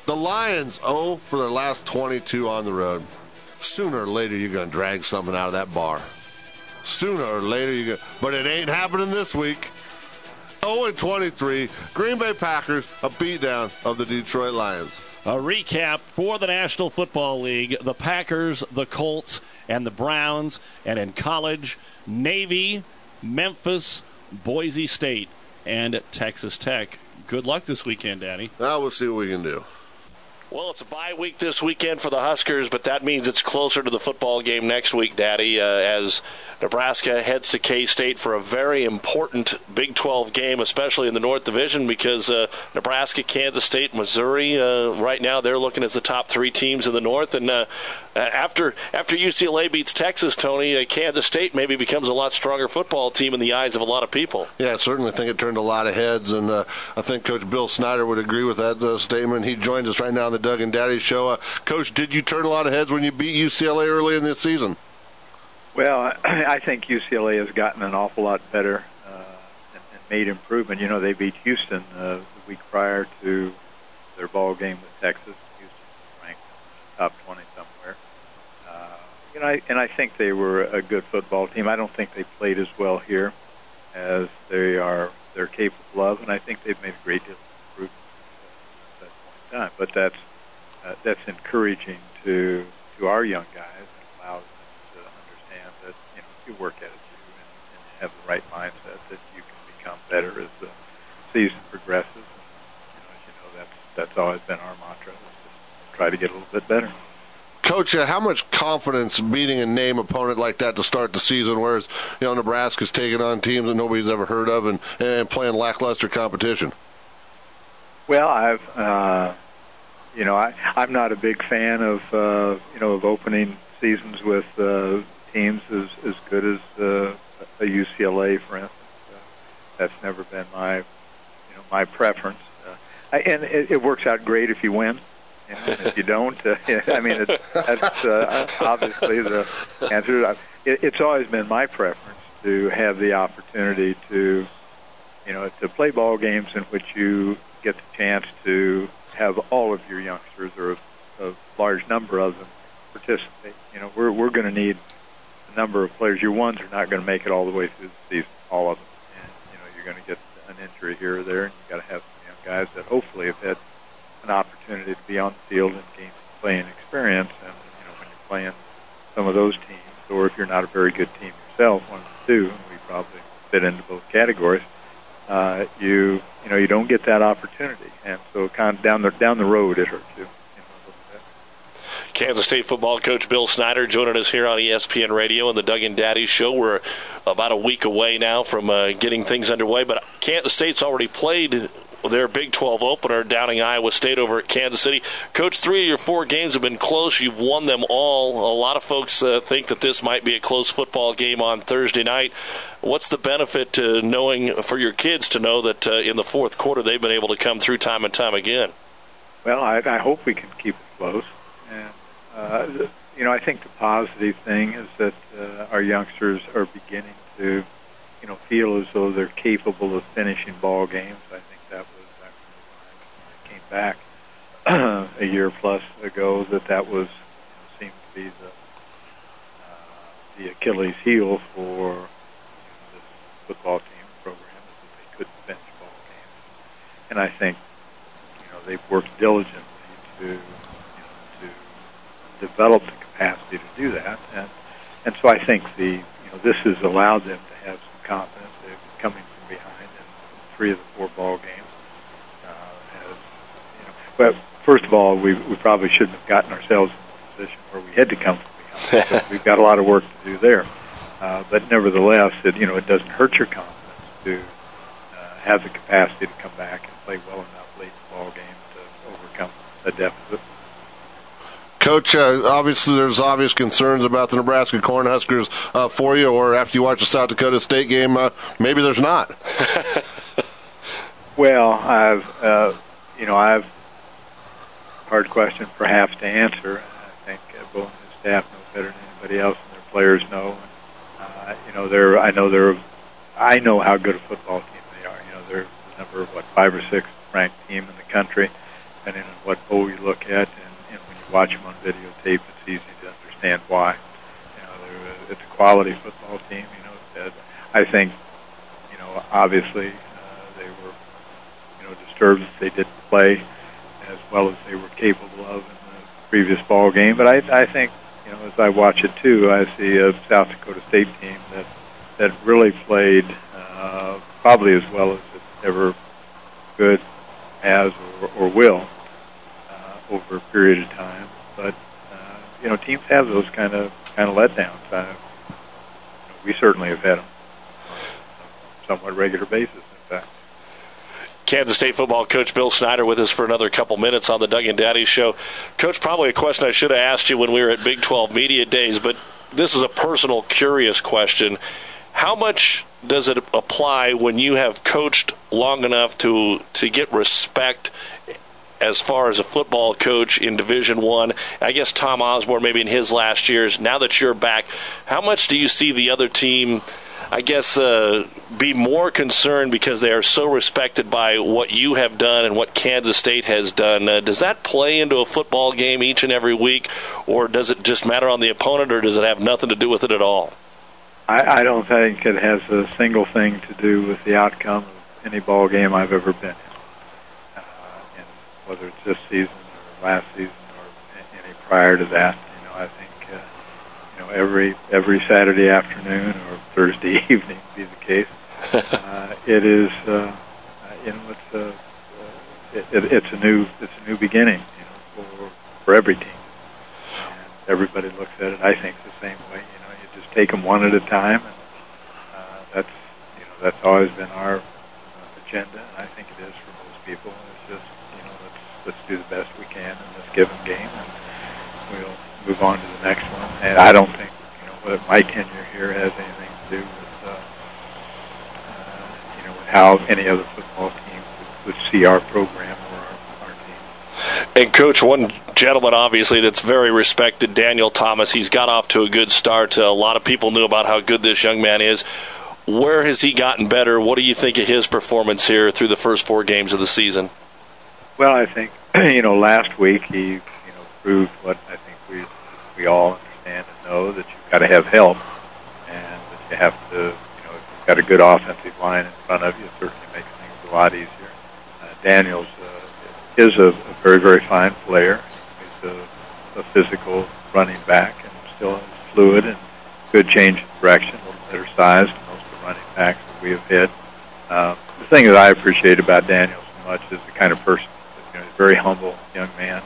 The Lions 0 for their last 22 on the road. Sooner or later, you're going to drag something out of that bar. Sooner or later, you're going to. But it ain't happening this week. 0-23, Green Bay Packers, a beatdown of the Detroit Lions. A recap for the National Football League, the Packers, the Colts, and the Browns. And in college, Navy, Memphis, Boise State, and Texas Tech. Good luck this weekend, Danny. Now we'll see what we can do. Well, it's a bye week this weekend for the Huskers, but that means it's closer to the football game next week, Daddy, as Nebraska heads to K-State for a very important Big 12 game, especially in the North Division, because Nebraska, Kansas State, Missouri, right now they're looking as the top three teams in the North. And after UCLA beats Texas, Tony, Kansas State maybe becomes a lot stronger football team in the eyes of a lot of people. Yeah, I certainly think it turned a lot of heads, and I think Coach Bill Snyder would agree with that statement. He joins us right now on the Doug and Daddy Show. Coach, did you turn a lot of heads when you beat UCLA early in this season? Well, I think UCLA has gotten an awful lot better and made improvement. You know, they beat Houston the week prior to their ball game with Texas. Houston ranked top 20 somewhere. And I think they were a good football team. I don't think they played as well here as they're capable of, and I think they've made a great deal of improvement at that point in time. But that's encouraging to our young guys and allows them to understand that, you know, if you work at it and you have the right mindset, that you can become better as the season progresses. And, as you know, that's always been our mantra, is just try to get a little bit better. Coach, how much confidence beating a name opponent like that to start the season, whereas, you know, Nebraska's taking on teams that nobody's ever heard of and playing lackluster competition? Well, I'm not a big fan of opening seasons with teams as good as a UCLA, for instance. That's never been my preference. And it works out great if you win. And if you don't, that's obviously the answer. It's always been my preference to have the opportunity to play ball games in which you get the chance to have all of your youngsters, or a large number of them, participate. You know, we're going to need a number of players. Your ones are not going to make it all the way through the season, all of them. And, you're going to get an injury here or there, and you've got to have some young guys that hopefully have had an opportunity to be on the field and gain some playing experience. And, when you're playing some of those teams, or if you're not a very good team yourself, one of the two, and we probably fit into both categories, you don't get that opportunity. And so kind of down the road, it hurts you. Kansas State football coach Bill Snyder joining us here on ESPN Radio and the Doug and Daddy Show. We're about a week away now from getting things underway, but Kansas State's already played their Big 12 opener, downing Iowa State over at Kansas City. Coach, 3 of your 4 games have been close. You've won them all. A lot of folks think that this might be a close football game on Thursday night. What's the benefit to knowing, for your kids to know that in the fourth quarter they've been able to come through time and time again? Well, I hope we can keep it close. And, I think the positive thing is that our youngsters are beginning to, feel as though they're capable of finishing ball games. I think that was actually when I came back a year plus ago, that was seemed to be the Achilles heel for this football team program, is that they couldn't finish ball games. And I think they've worked diligently to develop the capacity to do that, and so I think this has allowed them to have some confidence. They've been coming from behind in 3 of the 4 ball games. But first of all, we probably shouldn't have gotten ourselves in a position where we had to come from behind. So we've got a lot of work to do there. But nevertheless, it doesn't hurt your confidence to have the capacity to come back and play well enough late in the ball game to overcome a deficit. Coach, obviously there's obvious concerns about the Nebraska Cornhuskers for you, or after you watch the South Dakota State game, maybe there's not. Well, I've hard question perhaps to answer. I think Bo and his staff know better than anybody else, and their players know. I know how good a football team they are. They're the number 5 or 6 ranked team in the country. depending on what bowl you look at, and when you watch them on videotape, it's easy to understand why. It's a quality football team. I think, obviously they were, disturbed that they didn't play as well as they were capable of in the previous ball game. But I think, as I watch it too, I see a South Dakota State team that really played probably as well as it ever could, has, or will over a period of time. But teams have those kind of letdowns. We certainly have had them on a somewhat regular basis, in fact. Kansas State football coach Bill Snyder with us for another couple minutes on the Doug and Daddy Show. Coach, probably a question I should have asked you when we were at Big 12 Media Days, but this is a personal, curious question. How much does it apply when you have coached long enough to get respect as far as a football coach in Division I? I guess Tom Osborne maybe in his last years. Now that you're back, how much do you see the other team, I guess, be more concerned because they are so respected by what you have done and what Kansas State has done? Does that play into a football game each and every week, or does it just matter on the opponent, or does it have nothing to do with it at all? I don't think it has a single thing to do with the outcome of any ball game I've ever been in. And whether it's this season or last season or any prior to that, I think every Saturday afternoon or Thursday evening be the case. It is it's a new beginning for every team. And everybody looks at it, I think, the same way. You just take them one at a time, and that's always been our agenda, and I think it is for most people. It's just let's do the best we can in this given game, and we'll move on to the next one. And I don't think whether my tenure here has anything to do with with how any other football team would see our program or our team. And Coach, one gentleman obviously that's very respected, Daniel Thomas, he's got off to a good start. A lot of people knew about how good this young man is. Where has he gotten better? What do you think of his performance here through the first 4 games of the season? Well, I think last week he proved what I think we all understand and know, that you've got to have help, and that you have to, if you've got a good offensive line in front of you, it certainly makes things a lot easier. Daniels is a very, very fine player. He's a physical running back and still is fluid and good change of direction, a little better sized than most of the running backs that we have had. The thing that I appreciate about Daniels so much is the kind of person. He's a very humble young man.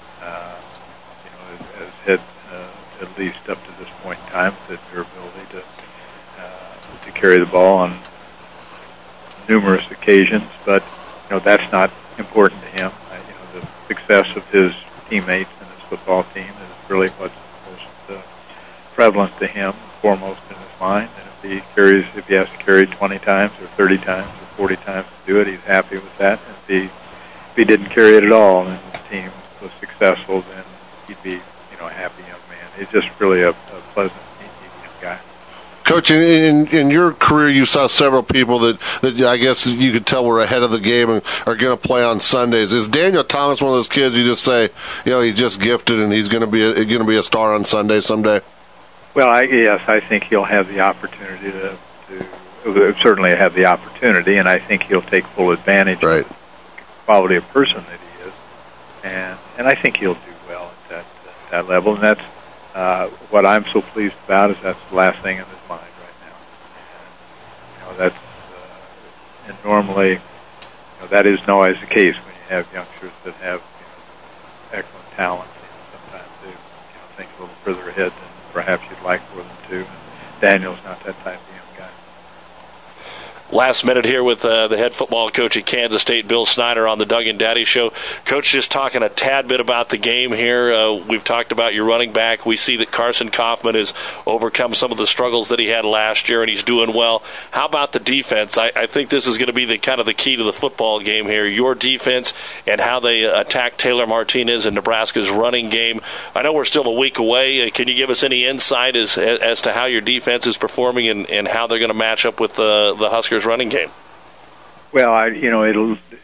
Has had at least up to this point in time the durability to carry the ball on numerous occasions, but that's not important to him. The success of his teammates and his football team is really what's most prevalent to him, foremost in his mind. And if he has to carry 20 times or 30 times or 40 times to do it, he's happy with that. And if he didn't carry it at all and the team was successful, then he'd be a happy young man. He's just really a pleasant, young guy. Coach, in your career, you saw several people that I guess you could tell were ahead of the game and are going to play on Sundays. Is Daniel Thomas one of those kids you just say, he's just gifted and he's going to be a star on Sunday someday? Well, yes, I think he'll have the opportunity to certainly have the opportunity, and I think he'll take full advantage of the quality of person that he is, and I think he'll do well at that level, and that's what I'm so pleased about is that's the last thing in his mind right now. And, that's and normally that isn't always the case when you have youngsters that have excellent talent. Sometimes they think a little further ahead than perhaps you'd like for them to. And Daniel's not that type of young guy. Last minute here with the head football coach at Kansas State, Bill Snyder, on the Doug and Daddy Show. Coach, just talking a tad bit about the game here. We've talked about your running back. We see that Carson Kaufman has overcome some of the struggles that he had last year, and he's doing well. How about the defense? I think this is going to be the key to the football game here. Your defense and how they attack Taylor Martinez and Nebraska's running game. I know we're still a week away. Can you give us any insight as to how your defense is performing and how they're going to match up with the Huskers running game? Well, it'll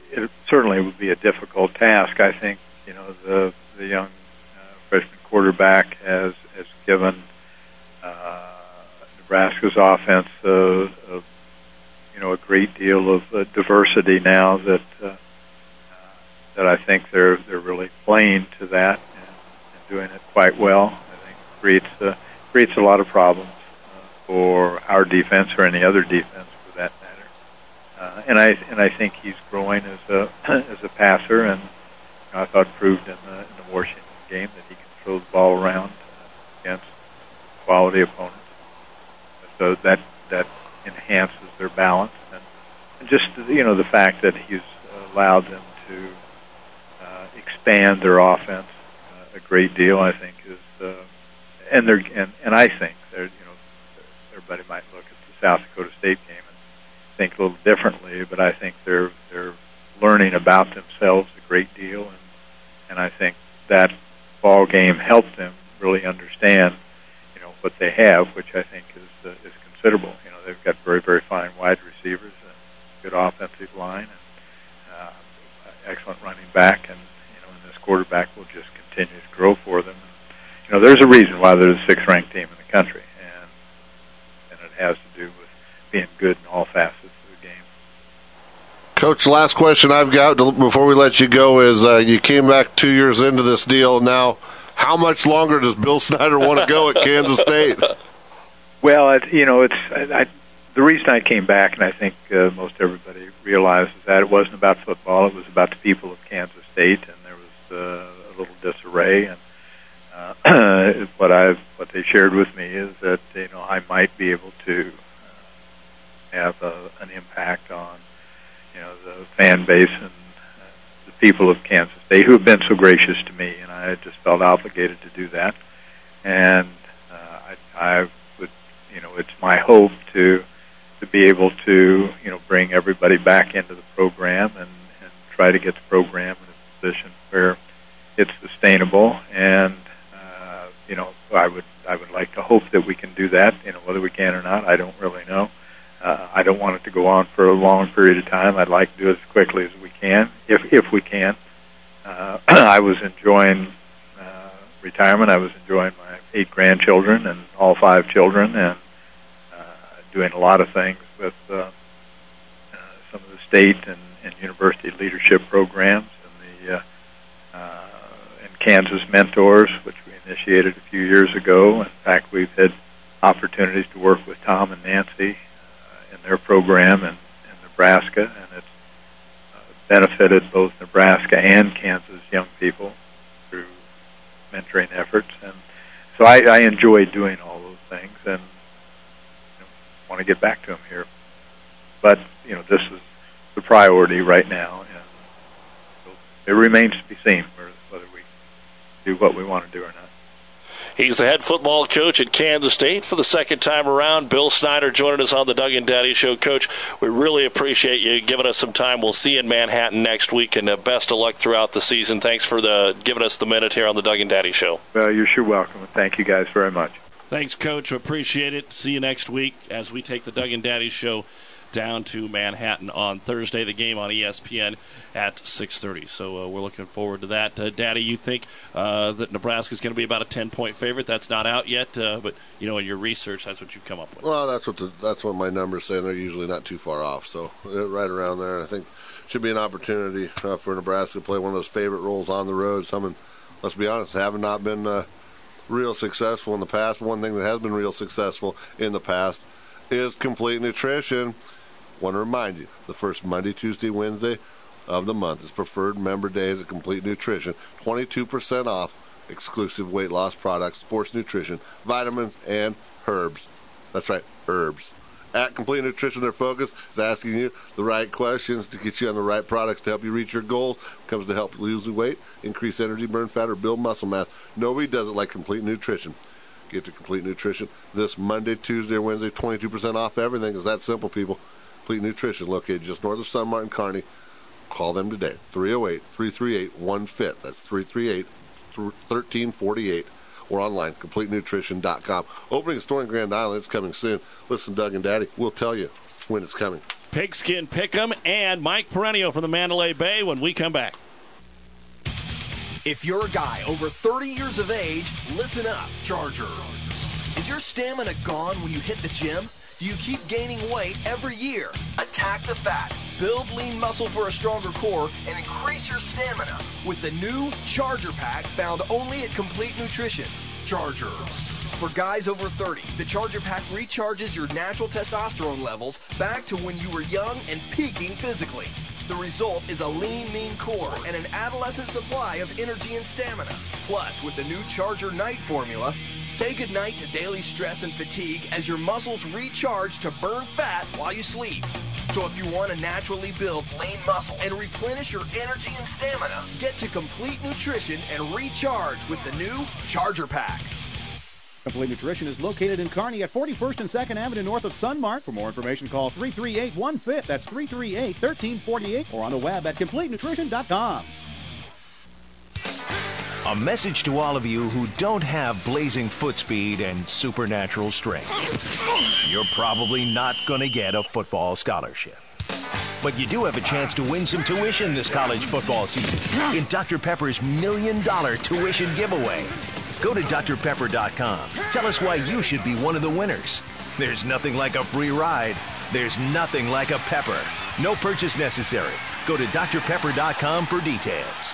it certainly would be a difficult task. I think, the young freshman quarterback has given Nebraska's offense a great deal of diversity now that I think they're really playing to that and doing it quite well. I think creates a lot of problems for our defense or any other defense for that matter. And I think he's growing as a passer, and I thought proved in the Washington game that he can throw the ball around against quality opponents. So that enhances their balance, and just the fact that he's allowed them to expand their offense a great deal, I think is and I think everybody might look at the South Dakota State game and think a little differently, but I think they're learning about themselves a great deal, and I think that ball game helped them really understand what they have, which I think is considerable. They've got very, very fine wide receivers and good offensive line and excellent running back, and this quarterback will just continue to grow for them. And, there's a reason why they're the 6th-ranked team in the country, and it has to do with being good in all facets of the game. Coach, the last question I've got before we let you go is you came back 2 years into this deal now. How much longer does Bill Snyder want to go at Kansas State? Well, the reason I came back, and I think most everybody realizes that it wasn't about football; it was about the people of Kansas State, and there was a little disarray. And what they shared with me is that I might be able to have an impact on the fan base and the people of Kansas State who have been so gracious to me, and I just felt obligated to do that. And I would, it's my hope to be able to, bring everybody back into the program and try to get the program in a position where it's sustainable. And I would like to hope that we can do that. Whether we can or not, I don't really know. I don't want it to go on for a long period of time. I'd like to do it as quickly as we can, if we can. I was enjoying retirement. I was enjoying my 8 grandchildren and all 5 children, and doing a lot of things with some of the state and university leadership programs and and Kansas Mentors, which we initiated a few years ago. In fact, we've had opportunities to work with Tom and Nancy in their program in Nebraska, and it's benefited both Nebraska and Kansas young people through mentoring efforts. And so I enjoy doing all those things, and want to get back to them here. But this is the priority right now, and so it remains to be seen whether we do what we want to do or not. He's the head football coach at Kansas State for the second time around. Bill Snyder joining us on the Doug and Daddy Show. Coach, we really appreciate you giving us some time. We'll see you in Manhattan next week, and best of luck throughout the season. Thanks for giving us the minute here on the Doug and Daddy Show. Well, you're sure welcome. Thank you guys very much. Thanks, Coach. Appreciate it. See you next week as we take the Doug and Daddy Show down to Manhattan on Thursday. The game on ESPN at 6:30. So we're looking forward to that. Daddy, you think that Nebraska is going to be about a 10-point favorite? That's not out yet, but in your research, that's what you've come up with. Well, that's what my numbers say. They're usually not too far off, so right around there. I think should be an opportunity for Nebraska to play one of those favorite roles on the road. Some, let's be honest, have not been real successful in the past. One thing that has been real successful in the past is Complete Nutrition. Want to remind you, the first Monday, Tuesday, Wednesday of the month is preferred member days at Complete Nutrition. 22% off exclusive weight loss products, sports nutrition, vitamins, and herbs. That's right, herbs. At Complete Nutrition, their focus is asking you the right questions to get you on the right products to help you reach your goals. It comes to help lose weight, increase energy, burn fat, or build muscle mass. Nobody does it like Complete Nutrition. Get to Complete Nutrition this Monday, Tuesday, or Wednesday, 22% off everything. It's that simple, people. Complete Nutrition, located just north of Sun Martin Kearney. Call them today, 308-338-1FIT. That's 338-1348. Or online, CompleteNutrition.com. Opening a store in Grand Island. It's coming soon. Listen, Doug and Daddy, we'll tell you when it's coming. Pigskin Pick'em, and Mike Perenio from the Mandalay Bay when we come back. If you're a guy over 30 years of age, listen up. Charger. Is your stamina gone when you hit the gym? Do you keep gaining weight every year? Attack the fat, build lean muscle for a stronger core, and increase your stamina with the new Charger Pack found only at Complete Nutrition. Charger. For guys over 30, the Charger Pack recharges your natural testosterone levels back to when you were young and peaking physically. The result is a lean, mean core and an adolescent supply of energy and stamina. Plus, with the new Charger Night formula, say goodnight to daily stress and fatigue as your muscles recharge to burn fat while you sleep. So if you want to naturally build lean muscle and replenish your energy and stamina, get to Complete Nutrition and recharge with the new Charger Pack. Complete Nutrition is located in Kearney at 41st and 2nd Avenue north of Sunmark. For more information, call 338-1FIT. That's 338-1348 or on the web at CompleteNutrition.com. A message to all of you who don't have blazing foot speed and supernatural strength. You're probably not going to get a football scholarship. But you do have a chance to win some tuition this college football season in Dr. Pepper's $1 million tuition giveaway. Go to drpepper.com. Tell us why you should be one of the winners. There's nothing like a free ride. There's nothing like a Pepper. No purchase necessary. Go to drpepper.com for details.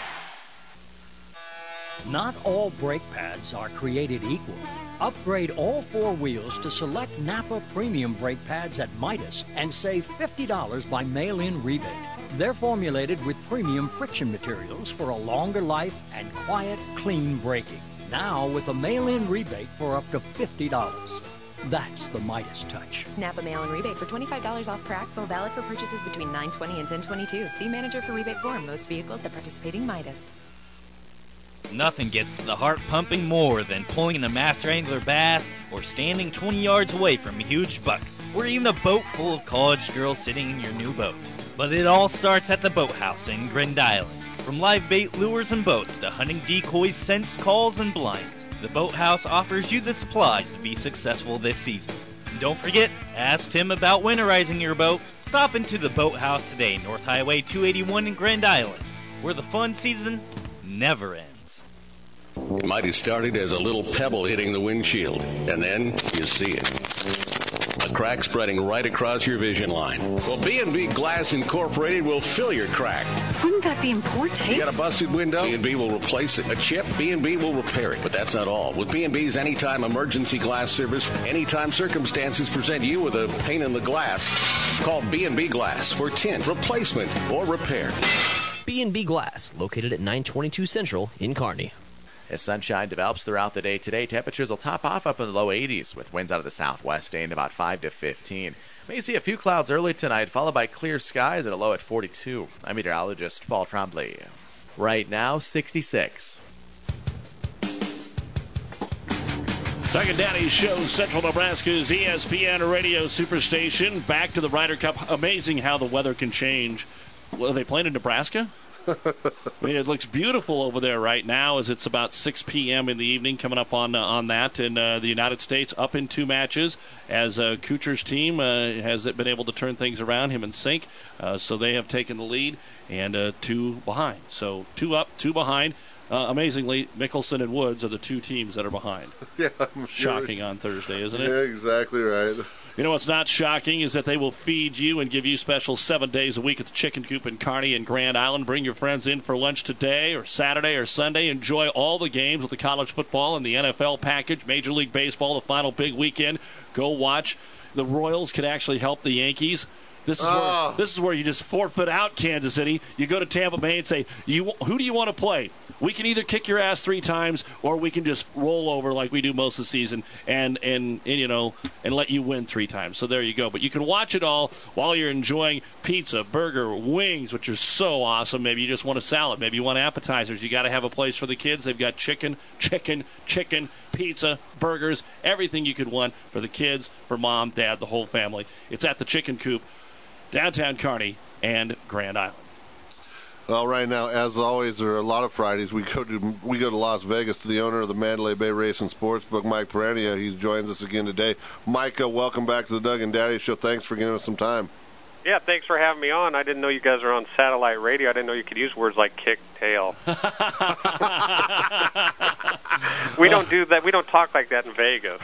Not all brake pads are created equal. Upgrade all 4 wheels to select Napa Premium brake pads at Midas and save $50 by mail-in rebate. They're formulated with premium friction materials for a longer life and quiet, clean braking. Now with a mail-in rebate for up to $50. That's the Midas touch. Napa mail-in rebate for $25 off per axle, valid for purchases between 9/20 and 10/22. See manager for rebate form. Most vehicles at participating Midas. Nothing gets the heart pumping more than pulling a master angler bass or standing 20 yards away from a huge buck, or even a boat full of college girls sitting in your new boat. But it all starts at the Boathouse in Grand Island. From live bait lures and boats to hunting decoys, scents, calls, and blinds, the Boathouse offers you the supplies to be successful this season. And don't forget, ask Tim about winterizing your boat. Stop into the Boathouse today, North Highway 281 in Grand Island, where the fun season never ends. It might have started as a little pebble hitting the windshield, and then you see it. A crack spreading right across your vision line. Well, B&B Glass Incorporated will fill your crack. Wouldn't that be in poor taste? You got a busted window? B&B will replace it. A chip? B&B will repair it. But that's not all. With B&B's Anytime Emergency Glass Service, anytime circumstances present you with a pain in the glass, call B&B Glass for tint, replacement, or repair. B&B Glass, located at 922 Central in Kearney. As sunshine develops throughout the day today, temperatures will top off up in the low 80s with winds out of the southwest staying about 5 to 15. May see a few clouds early tonight, followed by clear skies at a low at 42. I'm meteorologist Paul Trombley. Right now, 66. Doug and Daddy shows Central Nebraska's ESPN radio superstation. Back to the Ryder Cup. Amazing how the weather can change. Well, are they playing in Nebraska? I mean, it looks beautiful over there right now as it's about 6 p.m. in the evening coming up on that. And the United States up in 2 matches as Kuchar's team has been able to turn things around, him and Sink. So they have taken the lead and 2 behind. So 2 up, 2 behind. Amazingly, Mickelson and Woods are the 2 teams that are behind. Yeah, I'm sure. Shocking on Thursday, isn't it? Yeah, exactly right. You know what's not shocking is that they will feed you and give you special 7 days a week at the Chicken Coop in Kearney and Grand Island. Bring your friends in for lunch today or Saturday or Sunday. Enjoy all the games with the college football and the NFL package, Major League Baseball, the final big weekend. Go watch. The Royals could actually help the Yankees. This is where you just forfeit out Kansas City. You go to Tampa Bay and say, who do you want to play? We can either kick your ass 3 times, or we can just roll over like we do most of the season and let you win 3 times. So there you go. But you can watch it all while you're enjoying pizza, burger, wings, which are so awesome. Maybe you just want a salad. Maybe you want appetizers. You got to have a place for the kids. They've got chicken, pizza, burgers, everything you could want for the kids, for mom, dad, the whole family. It's at the Chicken Coop, downtown Kearney and Grand Island. Well, right now, as always, there are a lot of Fridays. We go to Las Vegas to the owner of the Mandalay Bay Racing Sportsbook, Mike Perenio. He joins us again today. Micah, welcome back to the Doug and Daddy Show. Thanks for giving us some time. Yeah, thanks for having me on. I didn't know you guys are on satellite radio. I didn't know you could use words like kick, tail. We don't do that. We don't talk like that in Vegas.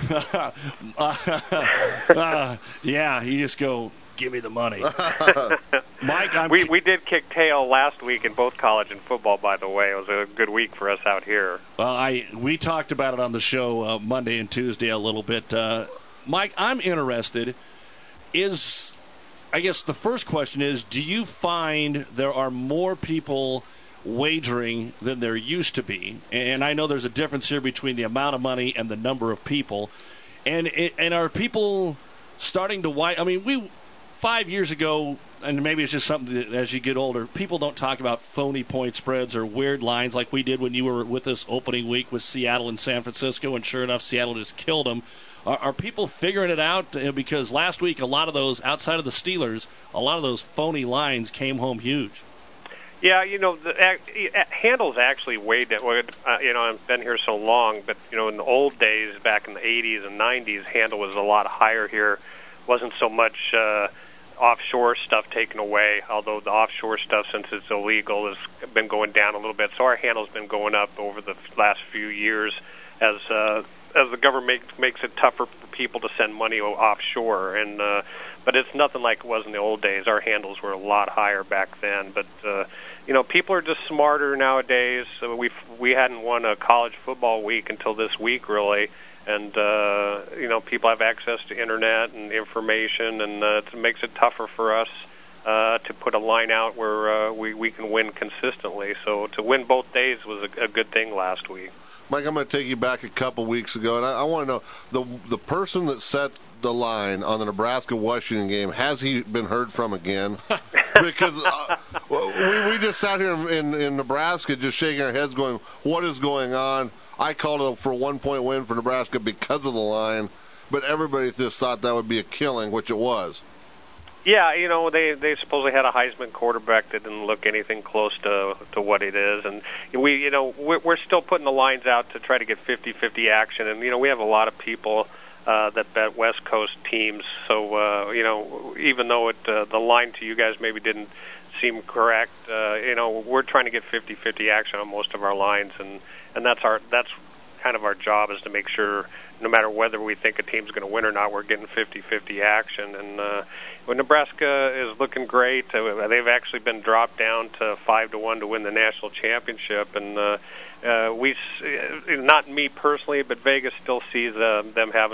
Yeah, you just go, give me the money. Mike, we did kick tail last week in both college and football, by the way. It was a good week for us out here. Well, we talked about it on the show Monday and Tuesday a little bit. Mike, I'm interested. I guess the first question is, do you find there are more people wagering than there used to be? And I know there's a difference here between the amount of money and the number of people. And are people starting to I mean, 5 years ago, and maybe it's just something that as you get older, people don't talk about phony point spreads or weird lines like we did when you were with us opening week with Seattle and San Francisco, and sure enough, Seattle just killed them. Are people figuring it out? Because last week, a lot of those, outside of the Steelers, a lot of those phony lines came home huge. Yeah, the handles actually weighed that. I've been here so long, but, in the old days, back in the 80s and 90s, handle was a lot higher here. Wasn't so much offshore stuff taken away, although the offshore stuff, since it's illegal, has been going down a little bit. So our handle's been going up over the last few years as the government makes it tougher for people to send money offshore. But it's nothing like it was in the old days. Our handles were a lot higher back then. But people are just smarter nowadays. So we hadn't won a college football week until this week, really. And people have access to internet and information, and it makes it tougher for us to put a line out where we can win consistently. So to win both days was a good thing last week. Mike, I'm going to take you back a couple weeks ago, and I want to know, the person that set the line on the Nebraska-Washington game, has he been heard from again? Because we just sat here in Nebraska just shaking our heads going, what is going on? I called it for a 1-point win for Nebraska because of the line, but everybody just thought that would be a killing, which it was. Yeah, they supposedly had a Heisman quarterback that didn't look anything close to what it is, and we're still putting the lines out to try to get 50-50 action, and we have a lot of people that bet West Coast teams, so even though the line to you guys maybe didn't seem correct, we're trying to get 50-50 action on most of our lines, and that's kind of our job, is to make sure no matter whether we think a team's going to win or not, we're getting 50-50 action. And when Nebraska is looking great, they've actually been dropped down to 5-1 to win the national championship. And we, not me personally, but Vegas still sees them having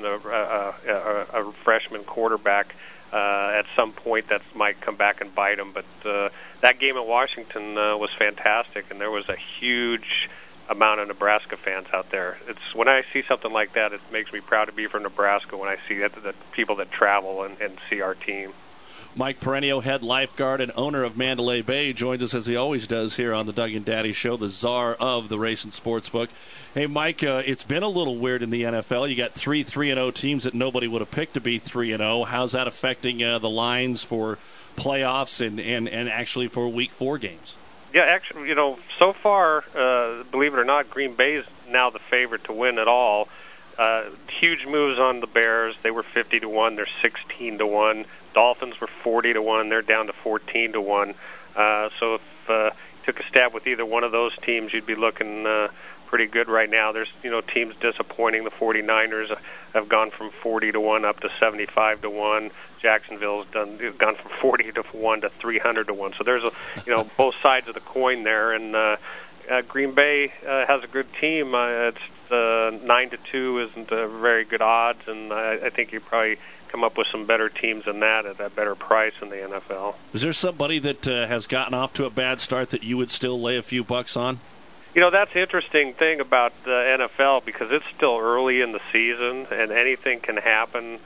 a freshman quarterback at some point that might come back and bite them. But that game at Washington was fantastic, and there was a huge amount of Nebraska fans out there. It's when I see something like that, it makes me proud to be from Nebraska when I see the people that travel and see our team. Mike Perenio, head lifeguard and owner of Mandalay Bay, joins us as he always does here on the Doug and Daddy Show, the czar of the Racing Sportsbook. Hey, Mike, it's been a little weird in the NFL. You got 3-0 teams that nobody would have picked to be 3-0. How's that affecting the lines for playoffs and actually for Week 4 games? Yeah, actually, so far, believe it or not, Green Bay is now the favorite to win it all. Huge moves on the Bears. They were 50-1. They're 16-1. Dolphins were 40-1. They're down to 14-1. So if you took a stab with either one of those teams, you'd be looking pretty good right now. There's teams disappointing. The 49ers have gone from 40-1 up to 75-1. Jacksonville's gone from 40-1 to 300-1. So there's both sides of the coin there. And Green Bay has a good team. It's 9-2 isn't very good odds, and I think you probably come up with some better teams than that at a better price in the NFL. Is there somebody that has gotten off to a bad start that you would still lay a few bucks on? That's the interesting thing about the NFL, because it's still early in the season and anything can happen.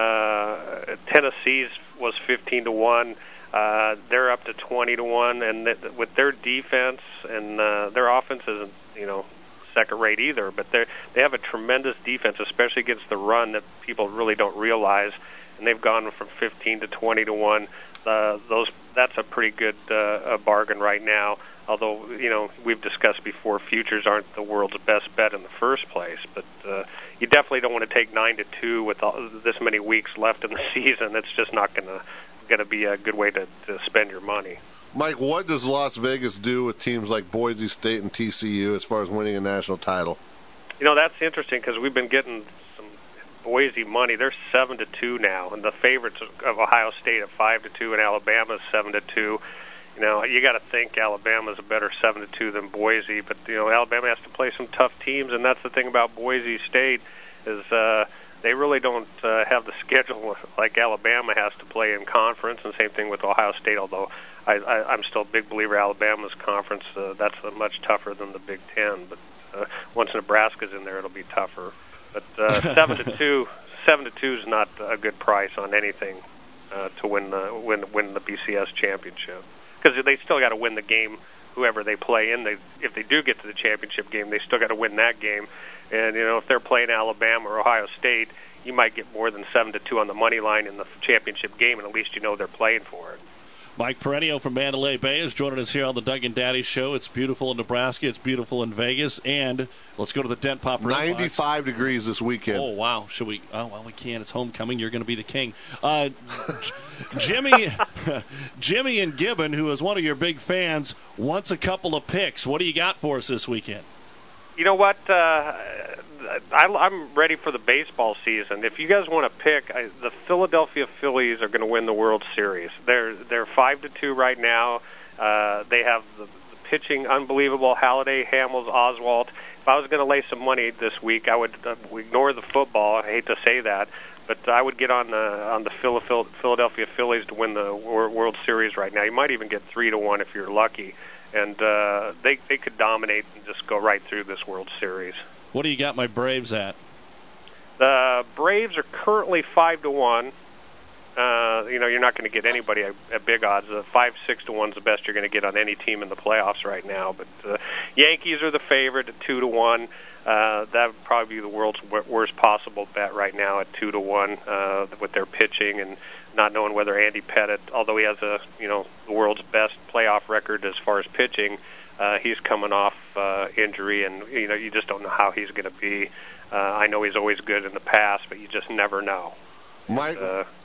Tennessee's was 15-1. They're up to 20-1, and with their defense and their offense isn't second rate either, but they have a tremendous defense, especially against the run, that people really don't realize, and they've gone from 15 to 20-1. That's a pretty good bargain right now. Although we've discussed before, futures aren't the world's best bet in the first place, but you definitely don't want to take 9-2 with this many weeks left in the season. It's just not going going to be a good way to spend your money. Mike, what does Las Vegas do with teams like Boise State and TCU as far as winning a national title? That's interesting because we've been getting some Boise money. They're 7-2 now, and the favorites of Ohio State at 5-2, and Alabama's 7-2. You got to think Alabama's a better 7-2 than Boise, but Alabama has to play some tough teams, and that's the thing about Boise State is they really don't have the schedule like Alabama has to play in conference, and same thing with Ohio State. Although I'm still a big believer Alabama's conference that's much tougher than the Big Ten, but once Nebraska's in there, it'll be tougher. But 7-2 is not a good price on anything to win the BCS championship. Because they still got to win the game, whoever they play in. If they do get to the championship game, they still got to win that game. And if they're playing Alabama or Ohio State, you might get more than 7-2 on the money line in the championship game, and at least you know they're playing for it. Mike Perenio from Mandalay Bay is joining us here on the Doug and Daddy Show. It's beautiful in Nebraska. It's beautiful in Vegas. And let's go to the Dent Pop Red 95 degrees this weekend. Oh, wow. Should we? Oh, well, we can. It's homecoming. You're going to be the king. Jimmy and Gibbon, who is one of your big fans, wants a couple of picks. What do you got for us this weekend? You know what? I'm ready for the baseball season. If you guys want to pick, the Philadelphia Phillies are going to win the World Series. They're 5-2 right now. They have the pitching unbelievable. Halladay, Hamels, Oswalt. If I was going to lay some money this week, I would ignore the football. I hate to say that, but I would get on the Philadelphia Phillies to win the World Series right now. You might even get 3-1 if you're lucky, and they could dominate and just go right through this World Series. What do you got my Braves at? The Braves are currently 5-1. You're not going to get anybody at big odds. 5-6-1 is the best you're going to get on any team in the playoffs right now. But Yankees are the favorite at 2-1. That would probably be the world's worst possible bet right now at 2-1 with their pitching and not knowing whether Andy Pettitte, although he has the world's best playoff record as far as pitching, he's coming off injury, and you just don't know how he's going to be. I know he's always good in the past, but you just never know. Mike,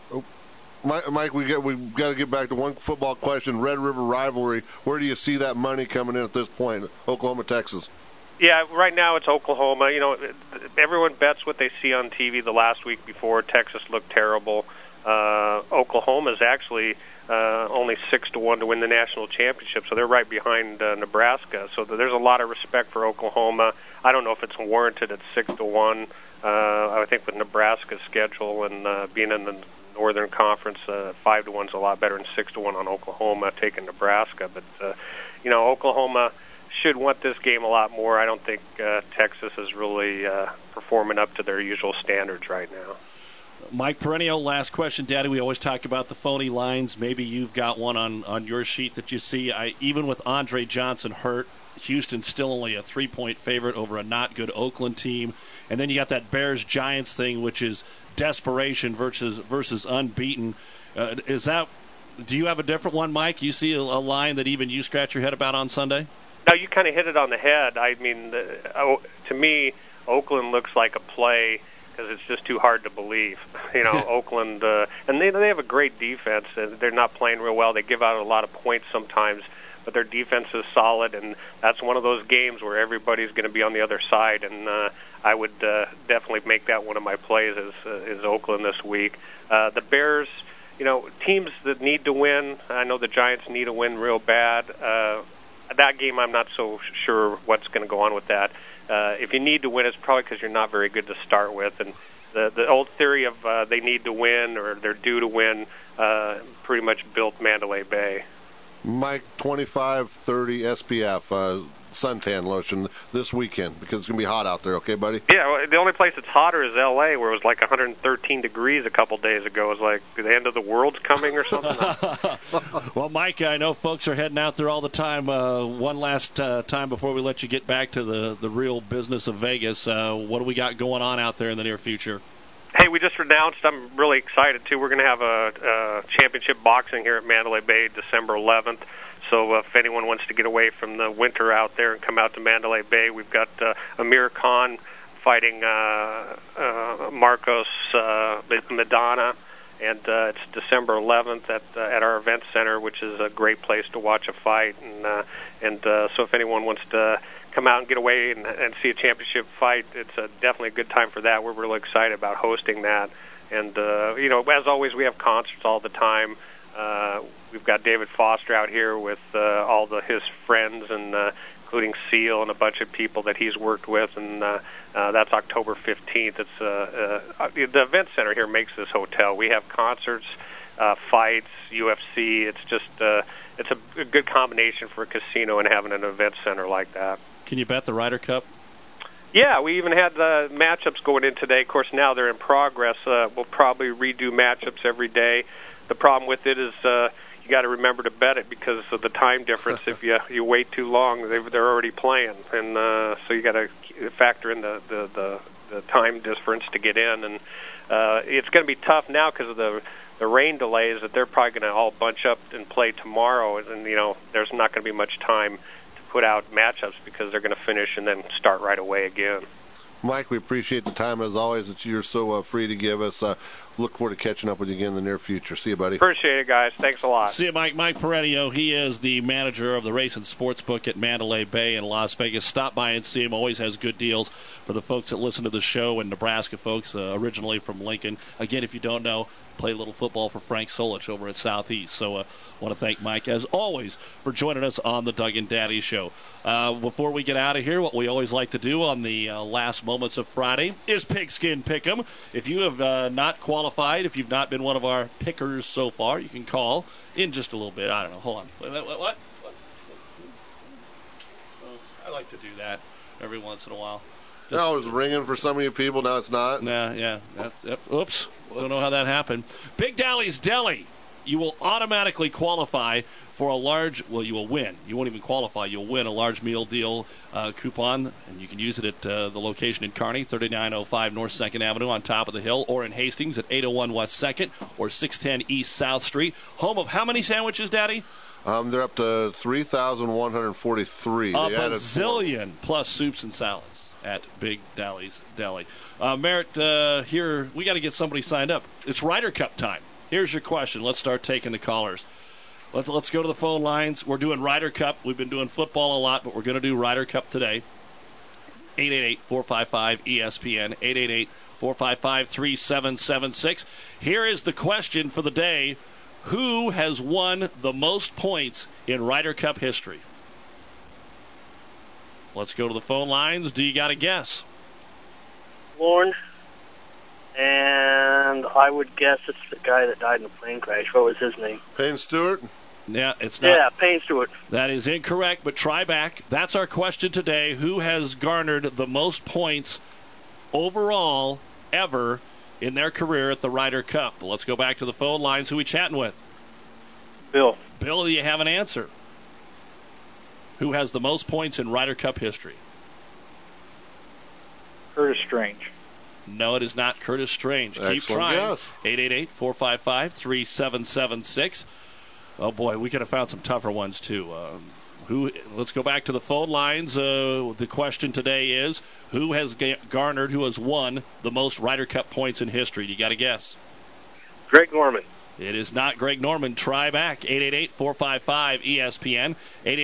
we've got to get back to one football question. Red River rivalry. Where do you see that money coming in at this point? Oklahoma, Texas. Yeah, right now it's Oklahoma. Everyone bets what they see on TV. The last week before, Texas looked terrible. Oklahoma's actually only 6-1 to win the national championship, so they're right behind Nebraska. So there's a lot of respect for Oklahoma. I don't know if it's warranted at 6-1. I think with Nebraska's schedule and being in the Northern Conference, 5-1 is a lot better than 6-1 on Oklahoma taking Nebraska. But Oklahoma should want this game a lot more. I don't think Texas is really performing up to their usual standards right now. Mike Perenio, last question, Daddy. We always talk about the phony lines. Maybe you've got one on your sheet that you see. Even with Andre Johnson hurt, Houston's still only a 3-point favorite over a not good Oakland team. And then you got that Bears-Giants thing, which is desperation versus unbeaten. Do you have a different one, Mike? You see a line that even you scratch your head about on Sunday? No, you kind of hit it on the head. I mean, to me, Oakland looks like a play because it's just too hard to believe. Oakland, and they have a great defense. They're not playing real well. They give out a lot of points sometimes, but their defense is solid, and that's one of those games where everybody's going to be on the other side, and I would definitely make that one of my plays is Oakland this week. The Bears, teams that need to win, I know the Giants need to win real bad. That game, I'm not so sure what's going to go on with that. If you need to win, it's probably because you're not very good to start with. And the old theory of they need to win or they're due to win pretty much built Mandalay Bay. Mike, 25-30 SPF suntan lotion this weekend because it's going to be hot out there, okay, buddy? Yeah, well, the only place that's hotter is L.A., where it was like 113 degrees a couple days ago. It was like the end of the world's coming or something. Well, Mike, I know folks are heading out there all the time. One last time before we let you get back to the real business of Vegas, what do we got going on out there in the near future? Hey, we just announced, I'm really excited, too. We're going to have a championship boxing here at Mandalay Bay December 11th. So if anyone wants to get away from the winter out there and come out to Mandalay Bay, we've got Amir Khan fighting Marcos Madonna. and it's December 11th at our event center, which is a great place to watch a fight. And so if anyone wants to come out and get away and see a championship fight, it's definitely a good time for that. We're really excited about hosting that. And, as always, we have concerts all the time. We've got David Foster out here with all his friends, and including Seal and a bunch of people that he's worked with, and that's October 15th. It's the event center here makes this hotel. We have concerts, fights, UFC. It's just it's a good combination for a casino and having an event center like that. Can you bet the Ryder Cup? Yeah, we even had the matchups going in today. Of course, now they're in progress. We'll probably redo matchups every day. The problem with it is you got to remember to bet it because of the time difference. If you wait too long, they're already playing, and so you got to factor in the time difference to get in. And it's going to be tough now because of the rain delays that they're probably going to all bunch up and play tomorrow, and there's not going to be much time to put out matchups because they're going to finish and then start right away again. Mike, we appreciate the time, as always, that you're so free to give us. Look forward to catching up with you again in the near future. See you, buddy. Appreciate it, guys. Thanks a lot. See you, Mike. Mike Perenio, he is the manager of the Race and Sportsbook at Mandalay Bay in Las Vegas. Stop by and see him. Always has good deals for the folks that listen to the show, and Nebraska folks, originally from Lincoln. Again, if you don't know, play a little football for Frank Solich over at Southeast. So I want to thank Mike, as always, for joining us on the Doug and Daddy Show. Before we get out of here, what we always like to do on the last moments of Friday is Pigskin Pick'em. If you have not qualified, if you've not been one of our pickers so far, you can call in just a little bit. I don't know. Hold on. What? I like to do that every once in a while. Now it was ringing for some of you people. Now it's not. Nah, yeah. Oops. Don't know how that happened. Big Dally's Deli. You will automatically qualify for a large, well, you will win. You won't even qualify. You'll win a large meal deal coupon, and you can use it at the location in Kearney, 3905 North 2nd Avenue on top of the hill, or in Hastings at 801 West 2nd or 610 East South Street. Home of how many sandwiches, Daddy? They're up to 3,143. A bazillion plus soups and salads at Big Dally's Deli. Merritt, here, we got to get somebody signed up. It's Ryder Cup time. Here's your question. Let's start taking the callers. Let's go to the phone lines. We're doing Ryder Cup. We've been doing football a lot, but we're going to do Ryder Cup today. 888-455-ESPN, 888-455-3776. Here is the question for the day. Who has won the most points in Ryder Cup history? Let's go to the phone lines. Do you got a guess? Lauren. And I would guess it's the guy that died in the plane crash. What was his name? Payne Stewart? Yeah, it's not. Yeah, Payne Stewart. That is incorrect, but try back. That's our question today. Who has garnered the most points overall ever in their career at the Ryder Cup? Let's go back to the phone lines. Who are we chatting with? Bill. Bill, do you have an answer? Who has the most points in Ryder Cup history? Curtis Strange. No, it is not Curtis Strange. Excellent. Keep trying. Yes. 888-455-3776. Oh, boy, we could have found some tougher ones, too. Let's go back to the phone lines. The question today is, who has won the most Ryder Cup points in history? You got to guess. Greg Norman. It is not Greg Norman. Try back. 888-455-ESPN,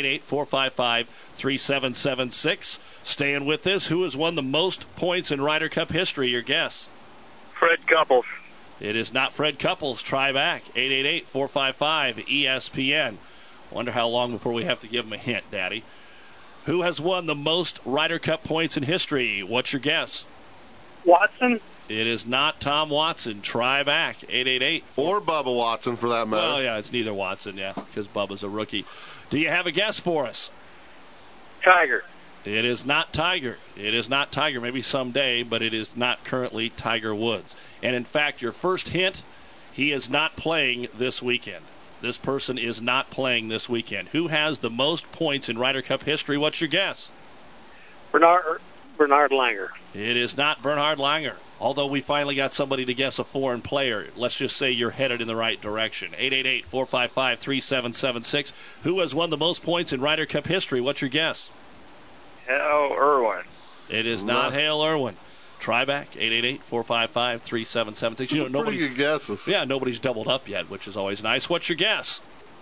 888-455-3776. Staying with this, who has won the most points in Ryder Cup history? Your guess. Fred Couples. It is not Fred Couples. Try back. 888-455-ESPN. Wonder how long before we have to give him a hint, Daddy. Who has won the most Ryder Cup points in history? What's your guess? Watson. It is not Tom Watson. Try back. 888. Or Bubba Watson, for that matter. Well, yeah, it's neither Watson, yeah, because Bubba's a rookie. Do you have a guess for us? Tiger. It is not Tiger. It is not Tiger. Maybe someday, but it is not currently Tiger Woods. And, in fact, your first hint, he is not playing this weekend. This person is not playing this weekend. Who has the most points in Ryder Cup history? What's your guess? Bernard Langer. It is not Bernhard Langer. Although we finally got somebody to guess a foreign player, let's just say you're headed in the right direction. 888-455-3776. Who has won the most points in Ryder Cup history? What's your guess? Hale Irwin. It is not Hale Irwin. Try back, 888-455-3776. You know, nobody's good guesses. Yeah, nobody's doubled up yet, which is always nice. What's your guess?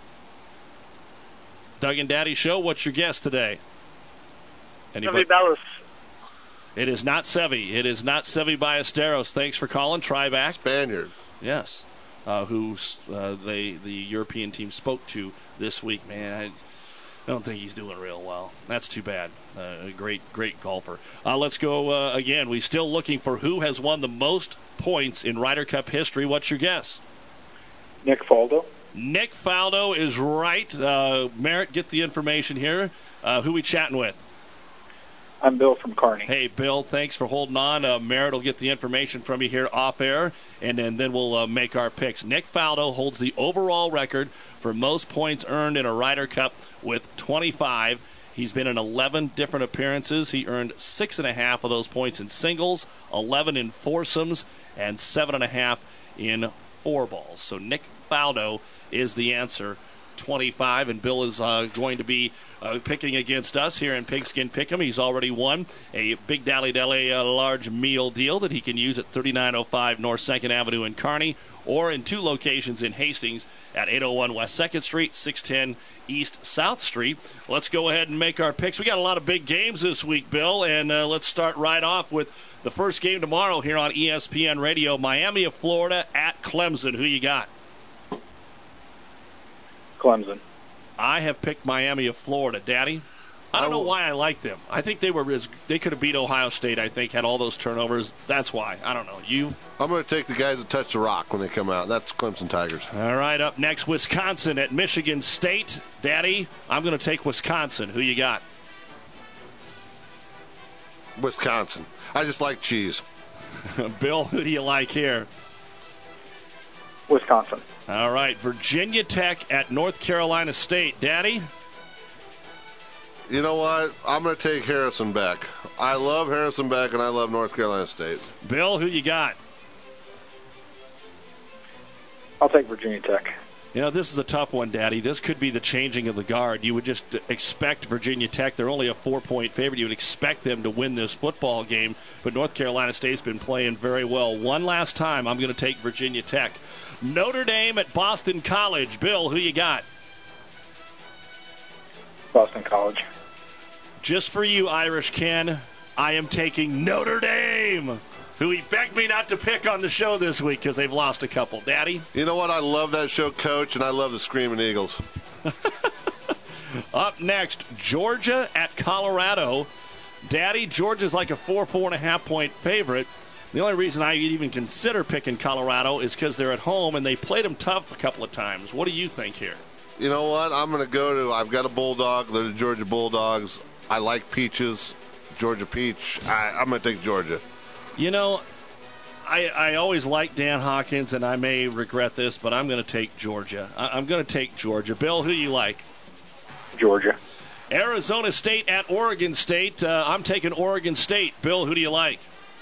Doug and Daddy Show, what's your guess today? Seve Bellis. It is not Seve. It is not Seve Ballesteros. Thanks for calling. Try back. Spaniard. Yes. Who the European team spoke to this week. Man, I don't think he's doing real well. That's too bad. A great golfer. Let's go again. We're still looking for who has won the most points in Ryder Cup history. What's your guess? Nick Faldo. Nick Faldo is right. Merritt, get the information here. Who we chatting with? I'm Bill from Kearney. Hey, Bill, thanks for holding on. Merritt will get the information from you here off air, and then we'll make our picks. Nick Faldo holds the overall record for most points earned in a Ryder Cup with 25. He's been in 11 different appearances. He earned 6.5 of those points in singles, 11 in foursomes, and 7.5 in four balls. So Nick Faldo is the answer. 25, and Bill is going to be picking against us here in Pigskin Pick'em. He's already won a Big Dally Deli large meal deal that he can use at 3905 North 2nd Avenue in Kearney, or in two locations in Hastings at 801 West 2nd Street, 610 East South Street. Let's go ahead and make our picks. We got a lot of big games this week, Bill, and let's start right off with the first game tomorrow here on ESPN Radio. Miami of Florida at Clemson. Who you got? Clemson. I have picked Miami of Florida. Daddy? I don't know why I like them. I think they could have beat Ohio State, I think, had all those turnovers. That's why. I don't know. You? I'm going to take the guys that touch the rock when they come out. That's Clemson Tigers. All right, up next, Wisconsin at Michigan State. Daddy, I'm going to take Wisconsin. Who you got? Wisconsin. I just like cheese. Bill, who do you like here? Wisconsin. All right, Virginia Tech at North Carolina State. Daddy? You know what? I'm going to take Harrison Beck. I love Harrison Beck, and I love North Carolina State. Bill, who you got? I'll take Virginia Tech. You know, this is a tough one, Daddy. This could be the changing of the guard. You would just expect Virginia Tech. They're only a 4-point favorite. You would expect them to win this football game, but North Carolina State's been playing very well. One last time, I'm going to take Virginia Tech. Notre Dame at Boston College. Bill, who you got? Boston College. Just for you, Irish Ken, I am taking Notre Dame, who he begged me not to pick on the show this week because they've lost a couple. Daddy? You know what? I love that show, Coach, and I love the Screaming Eagles. Up next, Georgia at Colorado. Daddy, Georgia's like a 4.5 point favorite. The only reason I even consider picking Colorado is because they're at home and they played them tough a couple of times. What do you think here? You know what? I'm going to go to, I've got a Bulldog. They're the Georgia Bulldogs. I like peaches, Georgia peach. I'm going to take Georgia. You know, I always like Dan Hawkins, and I may regret this, but I'm going to take Georgia. I'm going to take Georgia. Bill, who do you like? Georgia. Arizona State at Oregon State. I'm taking Oregon State. Bill, who do you like?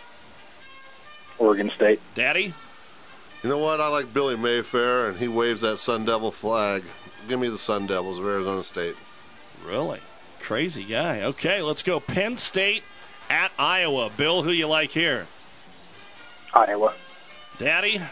Oregon State. Daddy? You know what? I like Billy Mayfair, and he waves that Sun Devil flag. Give me the Sun Devils of Arizona State. Really? Crazy guy. Okay, let's go Penn State at Iowa. Bill, who you like here? Iowa. Daddy?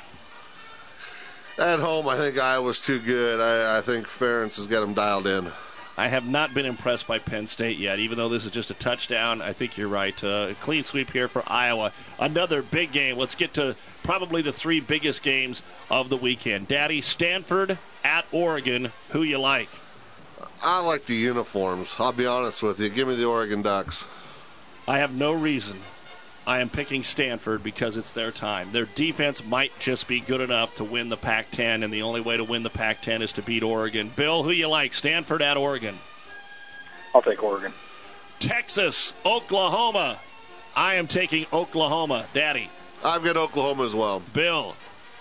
At home, I think Iowa's too good. I think Ferentz has got them dialed in. I have not been impressed by Penn State yet, even though this is just a touchdown. I think you're right. Clean sweep here for Iowa. Another big game. Let's get to probably the three biggest games of the weekend. Daddy, Stanford at Oregon. Who you like? I like the uniforms. I'll be honest with you. Give me the Oregon Ducks. I have no reason. I am picking Stanford because it's their time. Their defense might just be good enough to win the Pac-10, and the only way to win the Pac-10 is to beat Oregon. Bill, who you like? Stanford at Oregon? I'll take Oregon. Texas, Oklahoma. I am taking Oklahoma. Daddy? I've got Oklahoma as well. Bill?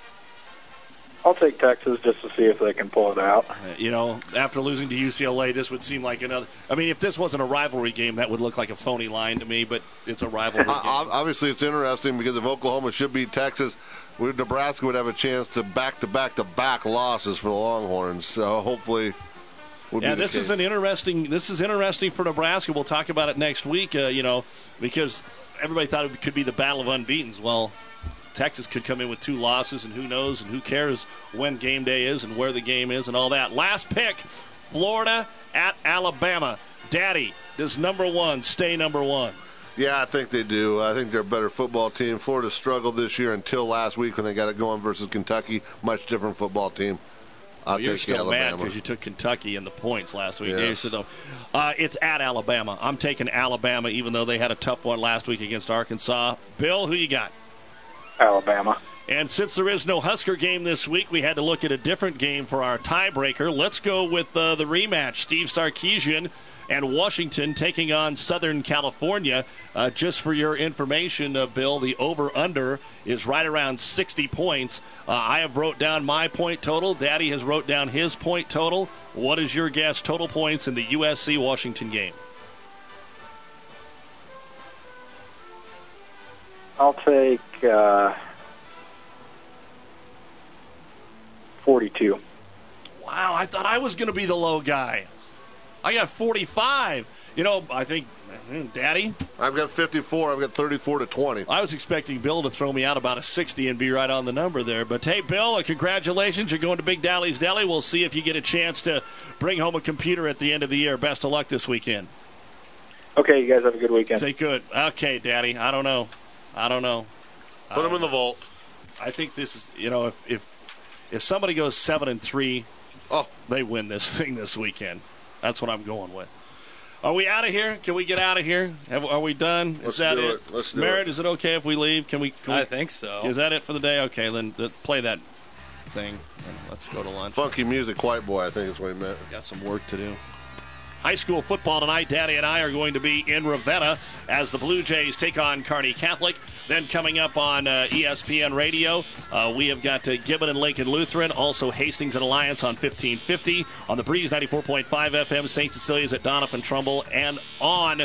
I'll take Texas just to see if they can pull it out. You know, after losing to UCLA, this would seem like another. I mean, if this wasn't a rivalry game, that would look like a phony line to me, but it's a rivalry game. Obviously, it's interesting because if Oklahoma should beat Texas, Nebraska would have a chance to back-to-back losses for the Longhorns. So hopefully, this is interesting for Nebraska. We'll talk about it next week. Because everybody thought it could be the battle of unbeatens. Well, Texas could come in with 2 losses, and who knows, and who cares when game day is and where the game is and all that. Last pick, Florida at Alabama. Daddy, does number 1 stay number 1? Yeah, I think they do. I think they're a better football team. Florida struggled this year until last week when they got it going versus Kentucky. Much different football team. You're still mad because you took Kentucky in the points last week. Yes. It's at Alabama. I'm taking Alabama, even though they had a tough one last week against Arkansas. Bill, who you got? Alabama. And since there is no Husker game this week, we had to look at a different game for our tiebreaker. Let's go with the rematch. Steve Sarkisian and Washington taking on Southern California. Just for your information, Bill, the over-under is right around 60 points. I have wrote down my point total. Daddy has wrote down his point total. What is your guess, total points in the USC-Washington game? I'll take 42. Wow, I thought I was going to be the low guy. I got 45. I think, Daddy? I've got 54. I've got 34-20. I was expecting Bill to throw me out about a 60 and be right on the number there. But, hey, Bill, congratulations. You're going to Big Dally's Deli. We'll see if you get a chance to bring home a computer at the end of the year. Best of luck this weekend. Okay, you guys have a good weekend. Say good. Okay, Daddy. I don't know. Put them in the vault. I think this is, if somebody goes 7-3, they win this thing this weekend. That's what I'm going with. Are we out of here? Can we get out of here? Are we done? Let's do it. Let's do Merritt, it. is it okay if we leave? Can we? I think so. Is that it for the day? Okay, then play that thing. Let's go to lunch. Funky music, white boy, I think is what he meant. Got some work to do. High school football tonight. Daddy and I are going to be in Ravenna as the Blue Jays take on Kearney Catholic. Then coming up on ESPN Radio, we have got Gibbon and Lincoln Lutheran, also Hastings and Alliance on 1550. On the Breeze 94.5 FM, St. Cecilia's at Donovan Trumbull, and on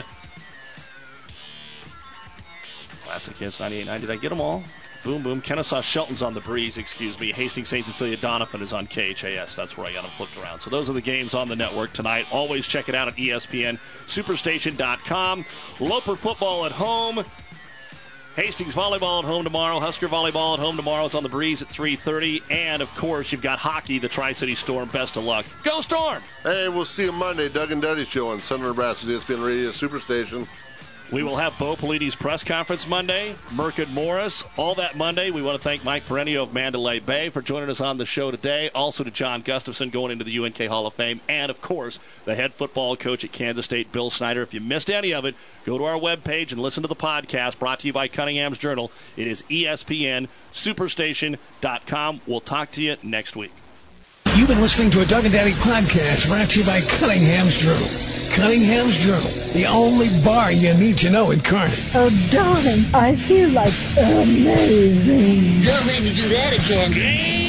Classic Hits 98.9. Did I get them all? Boom, boom. Kennesaw Shelton's on the Breeze, Hastings, St. Cecilia, Donovan is on KHAS. That's where I got them flipped around. So those are the games on the network tonight. Always check it out at ESPN, Superstation.com. Loper football at home. Hastings volleyball at home tomorrow. Husker volleyball at home tomorrow. It's on the Breeze at 3:30. And, of course, you've got hockey, the Tri-City Storm. Best of luck. Go Storm! Hey, we'll see you Monday. Doug and Duddy Show on Southern Nebraska's ESPN Radio Superstation. We will have Bo Peliti's press conference Monday, Merkid Morris, all that Monday. We want to thank Mike Perenio of Mandalay Bay for joining us on the show today. Also to John Gustafson going into the UNK Hall of Fame. And, of course, the head football coach at Kansas State, Bill Snyder. If you missed any of it, go to our webpage and listen to the podcast brought to you by Cunningham's Journal. It is ESPN, Superstation.com. We'll talk to you next week. You've been listening to a Doug and Daddy podcast brought to you by Cunningham's Journal. Cunningham's Journal, the only bar you need to know in Kearney. Oh, darling, I feel like amazing. Don't make me do that again.